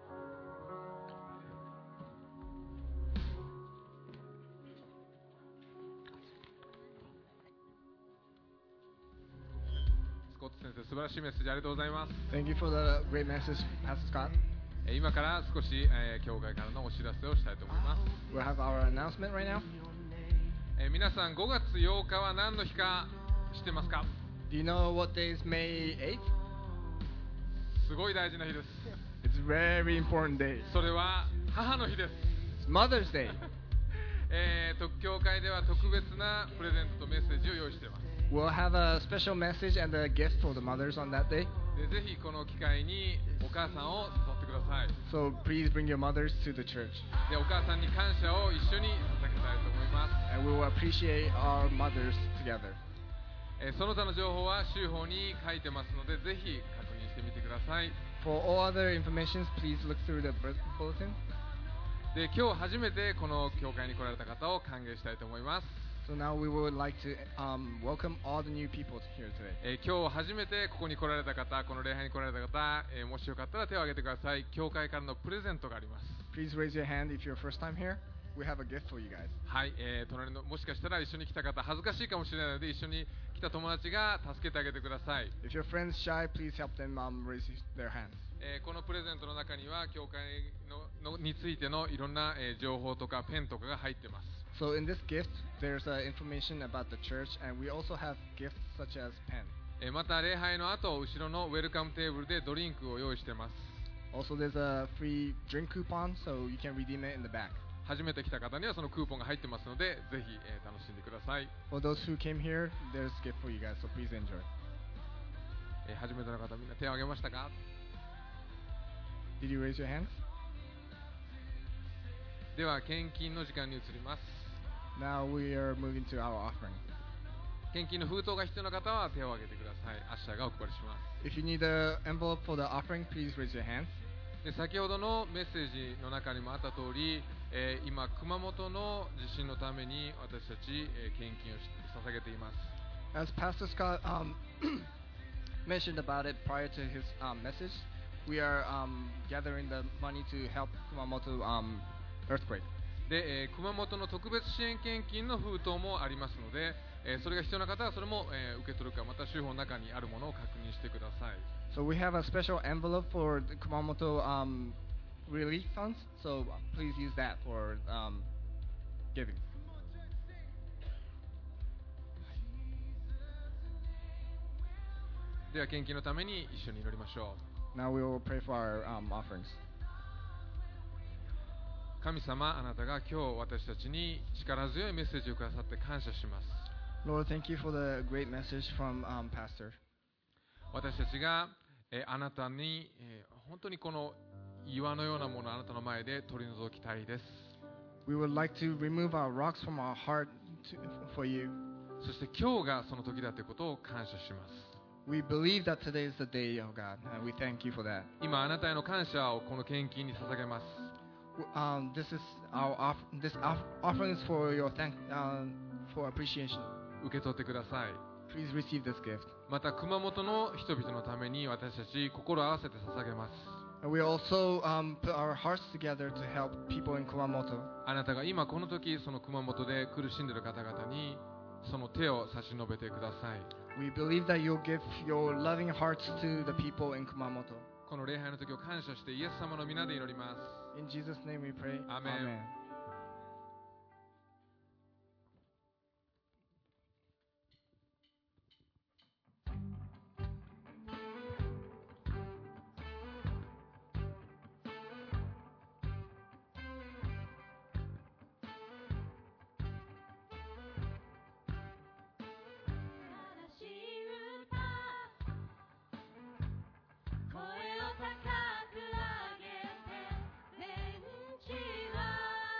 スコット先生、素晴らしいメッセージありがとうございます。 Thank you for the great message, Pastor Scott. 今から少し、教会からのお知らせをしたいと思います。 We'll have our announcement right now. 皆さん、5月8日は何の日か知ってますか？ Do you know what day is May 8th? すごい大事な日です。 It's a very important day. それは母の日です。 It's Mother's Day. 教会では特別なプレゼントとメッセージを用意しています。 We'll have a special message and a gift for the mothers on that day. でぜひこの機会にお母さんを誘ってください。 So please bring your mothers to the church. でお母さんに感謝を一緒に捧げたいと思います。 And we will appreciate our mothers together. その他の情報は週報に書いてますので、ぜひ確認してみてください。 For all other information, please look through the bulletin. で今日初めてこの教会に来られた方を歓迎したいと思います。 So now we would like to welcome all the new people here today. 今日初めてここに来られた方、この礼拝に来られた方、もしよかったら手を挙げてください。教会からのプレゼントがあります。 Please raise your hand if you're first time here. We have a gift for you guys. はい、隣のもしかしたら一緒に来た方、恥ずかしいかもしれないので、一緒に来た友達が助けてあげてください。 If your friend's shy, please help them raise their hands. このプレゼントの中には教会についてのいろんな、情報とかペンとかが入っています。 So in this gift, there's information about the church, and we also have gifts such as pen. また礼拝の後、後ろのウェルカムテーブルでドリンクを用意しています。 Also, there's a free drink coupon, so you can redeem it in the back. 初めて来た方にはそのクーポンが入ってますので、ぜひ、楽しんでください。 For those who came here, there's a gift for you guys, so please enjoy. 初めての方、みんな手を挙げましたか？ Did you raise your hands? では献金の時間に移ります。 Now we are moving to our offering. 献金の封筒が必要な方は手を挙げてください。アッシャーがお配りします。 If you need an envelope for the offering, please raise your hands. で先ほどのメッセージの中にもあった通り、今熊本の地震のために私たち、献金を捧げています。 As Pastor Scott mentioned about it prior to his message, we are gathering the money to help Kumamoto earthquake. で、熊本の特別支援献金の封筒もありますので、それが必要な方はそれも、受け取るか、また州法の中にあるものを確認してください。 So we have a special envelope for the Kumamoto relief funds, so please use that for giving. では献金のために一緒に祈りましょう。 Now we will pray for our offerings. 神様、あなたが今日私たちに力強いメッセージをくださって感謝します。 Lord, thank you for the great message from Pastor. 私たちが、あなたに、本当にこの岩のようなものをあなたの前で取り除きたいです。 We would like to remove our rocks from our heart for you. そして今日がその時だということを感謝します。 We believe that today is the day, oh God, and we thank you for that. 今あなたへの感謝をこの献金に捧げます。 This is our offering is for your for appreciation. 受け取ってください。 Please receive this gift. また熊本の人々のために私たち心を合わせて捧げます。 And we also put our hearts together to help people in Kumamoto. あなたが今この時その熊本で苦しんでいる方々にその手を差し伸べてください。 We believe that you'll give your loving hearts to the people in Kumamoto. この礼拝の時を感謝してイエス様の皆で祈ります。 In Jesus' name we pray. Amen. 声を高く上げて、天地は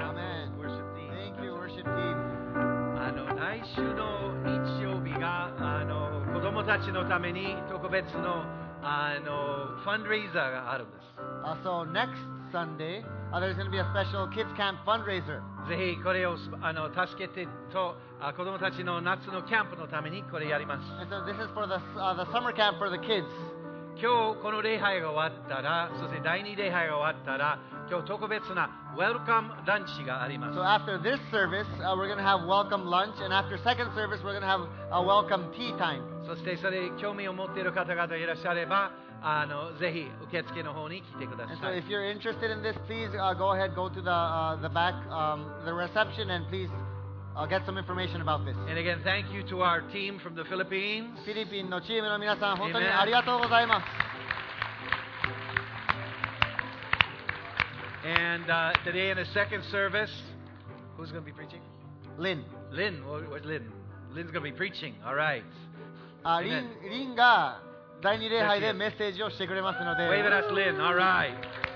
Amen. Worship team. Thank you, worship team. 来週の日曜日が子供たちのために特別のファンドレイザーがあるんです。 So next Sunday, there's going to be a special kids camp fundraiser. ぜひこれを助けてと子供たちの夏のキャンプのためにこれやります。 And so this is for the summer camp for the kids. 今日この礼拝が終わったら、そして第2礼拝が終わったら、今日特別な Welcome Lunch があります。 So after this service, we're going to have welcome lunch, and after second service, we're going to have a welcome tea time. そしてそれに興味を持っている方々いらっしゃれば、ぜひ受付の方に来てくだ And so さい。 if you're interested in this, please go ahead, go to the back, the reception, and please get some information about this. And again, thank you to our team from the Philippines. フィリピンのチームの皆さん、本当にありがとうございます。 And today in the second service, who's going to be preaching? リン。 Lynn. Where's Lynn? Lynn's going to be preaching. All right. リンが第2礼拝でメッセージをしてくれますので。 Wave at us, Lynn. All right.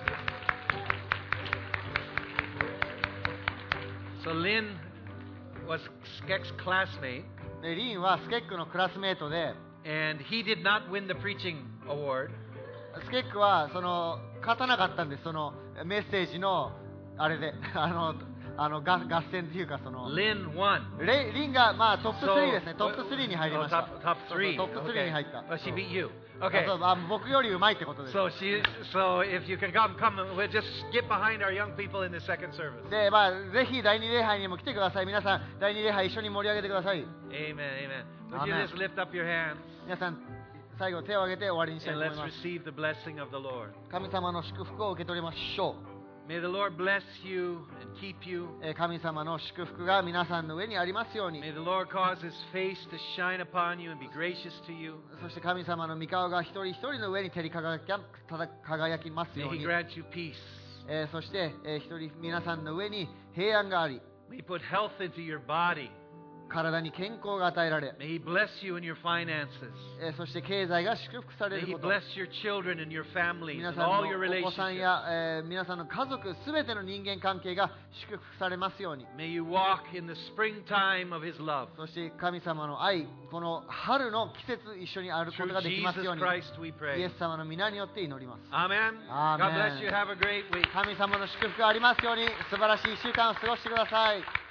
So Lynn was Skek's classmate, でリンはスケックのクラスメートで、 and he did not win the preaching award. スケックは勝たなかったんです、そのメッセージのあれで合戦というか Lynn won. リンがトップ3ですね、トップ3に入りました。 Top 3. トップ3に入った Well, she beat you. Okay. 僕よりうまいってことです。 So if you can come, we'll just get behind our young people in the second service. で、ぜひ第2礼拝にも来てください。皆さん、第2礼拝一緒に盛り上げてください。 Amen, amen. Would you Amen. just lift up your hands 皆さん、最後手を挙げて終わりにしたい and と思い let's ます。 receive the blessing of the Lord. 神様の祝福を受け取りましょ May the Lord bless you and keep you. う。神様の祝福が皆さんの上にありますように。 May the Lord cause His face to shine upon you and be gracious to you. そして神様の御顔が一人一人の上に照り輝きますよ May う He に。 grant you peace. そして、一人皆さんの上に平安があり、 May He put health into your body. 体に健康が与えられ、 May He bless you in your finances. そして経済が祝福され May る He こと。 bless your children and your families 皆 and さん all の your お子さん relationships. や、皆さんの家族すべての人間関係が祝福されますように。 May you walk in the springtime of His love. そして神様の愛、この春の季節一緒にあるこ Through とができます Jesus ように。 Christ we イ pray. エス様の皆によって祈ります。 Amen. Amen. God bless you. Have a great week. 神様の祝福がありますように、素晴らしい1週間を過ごしてください。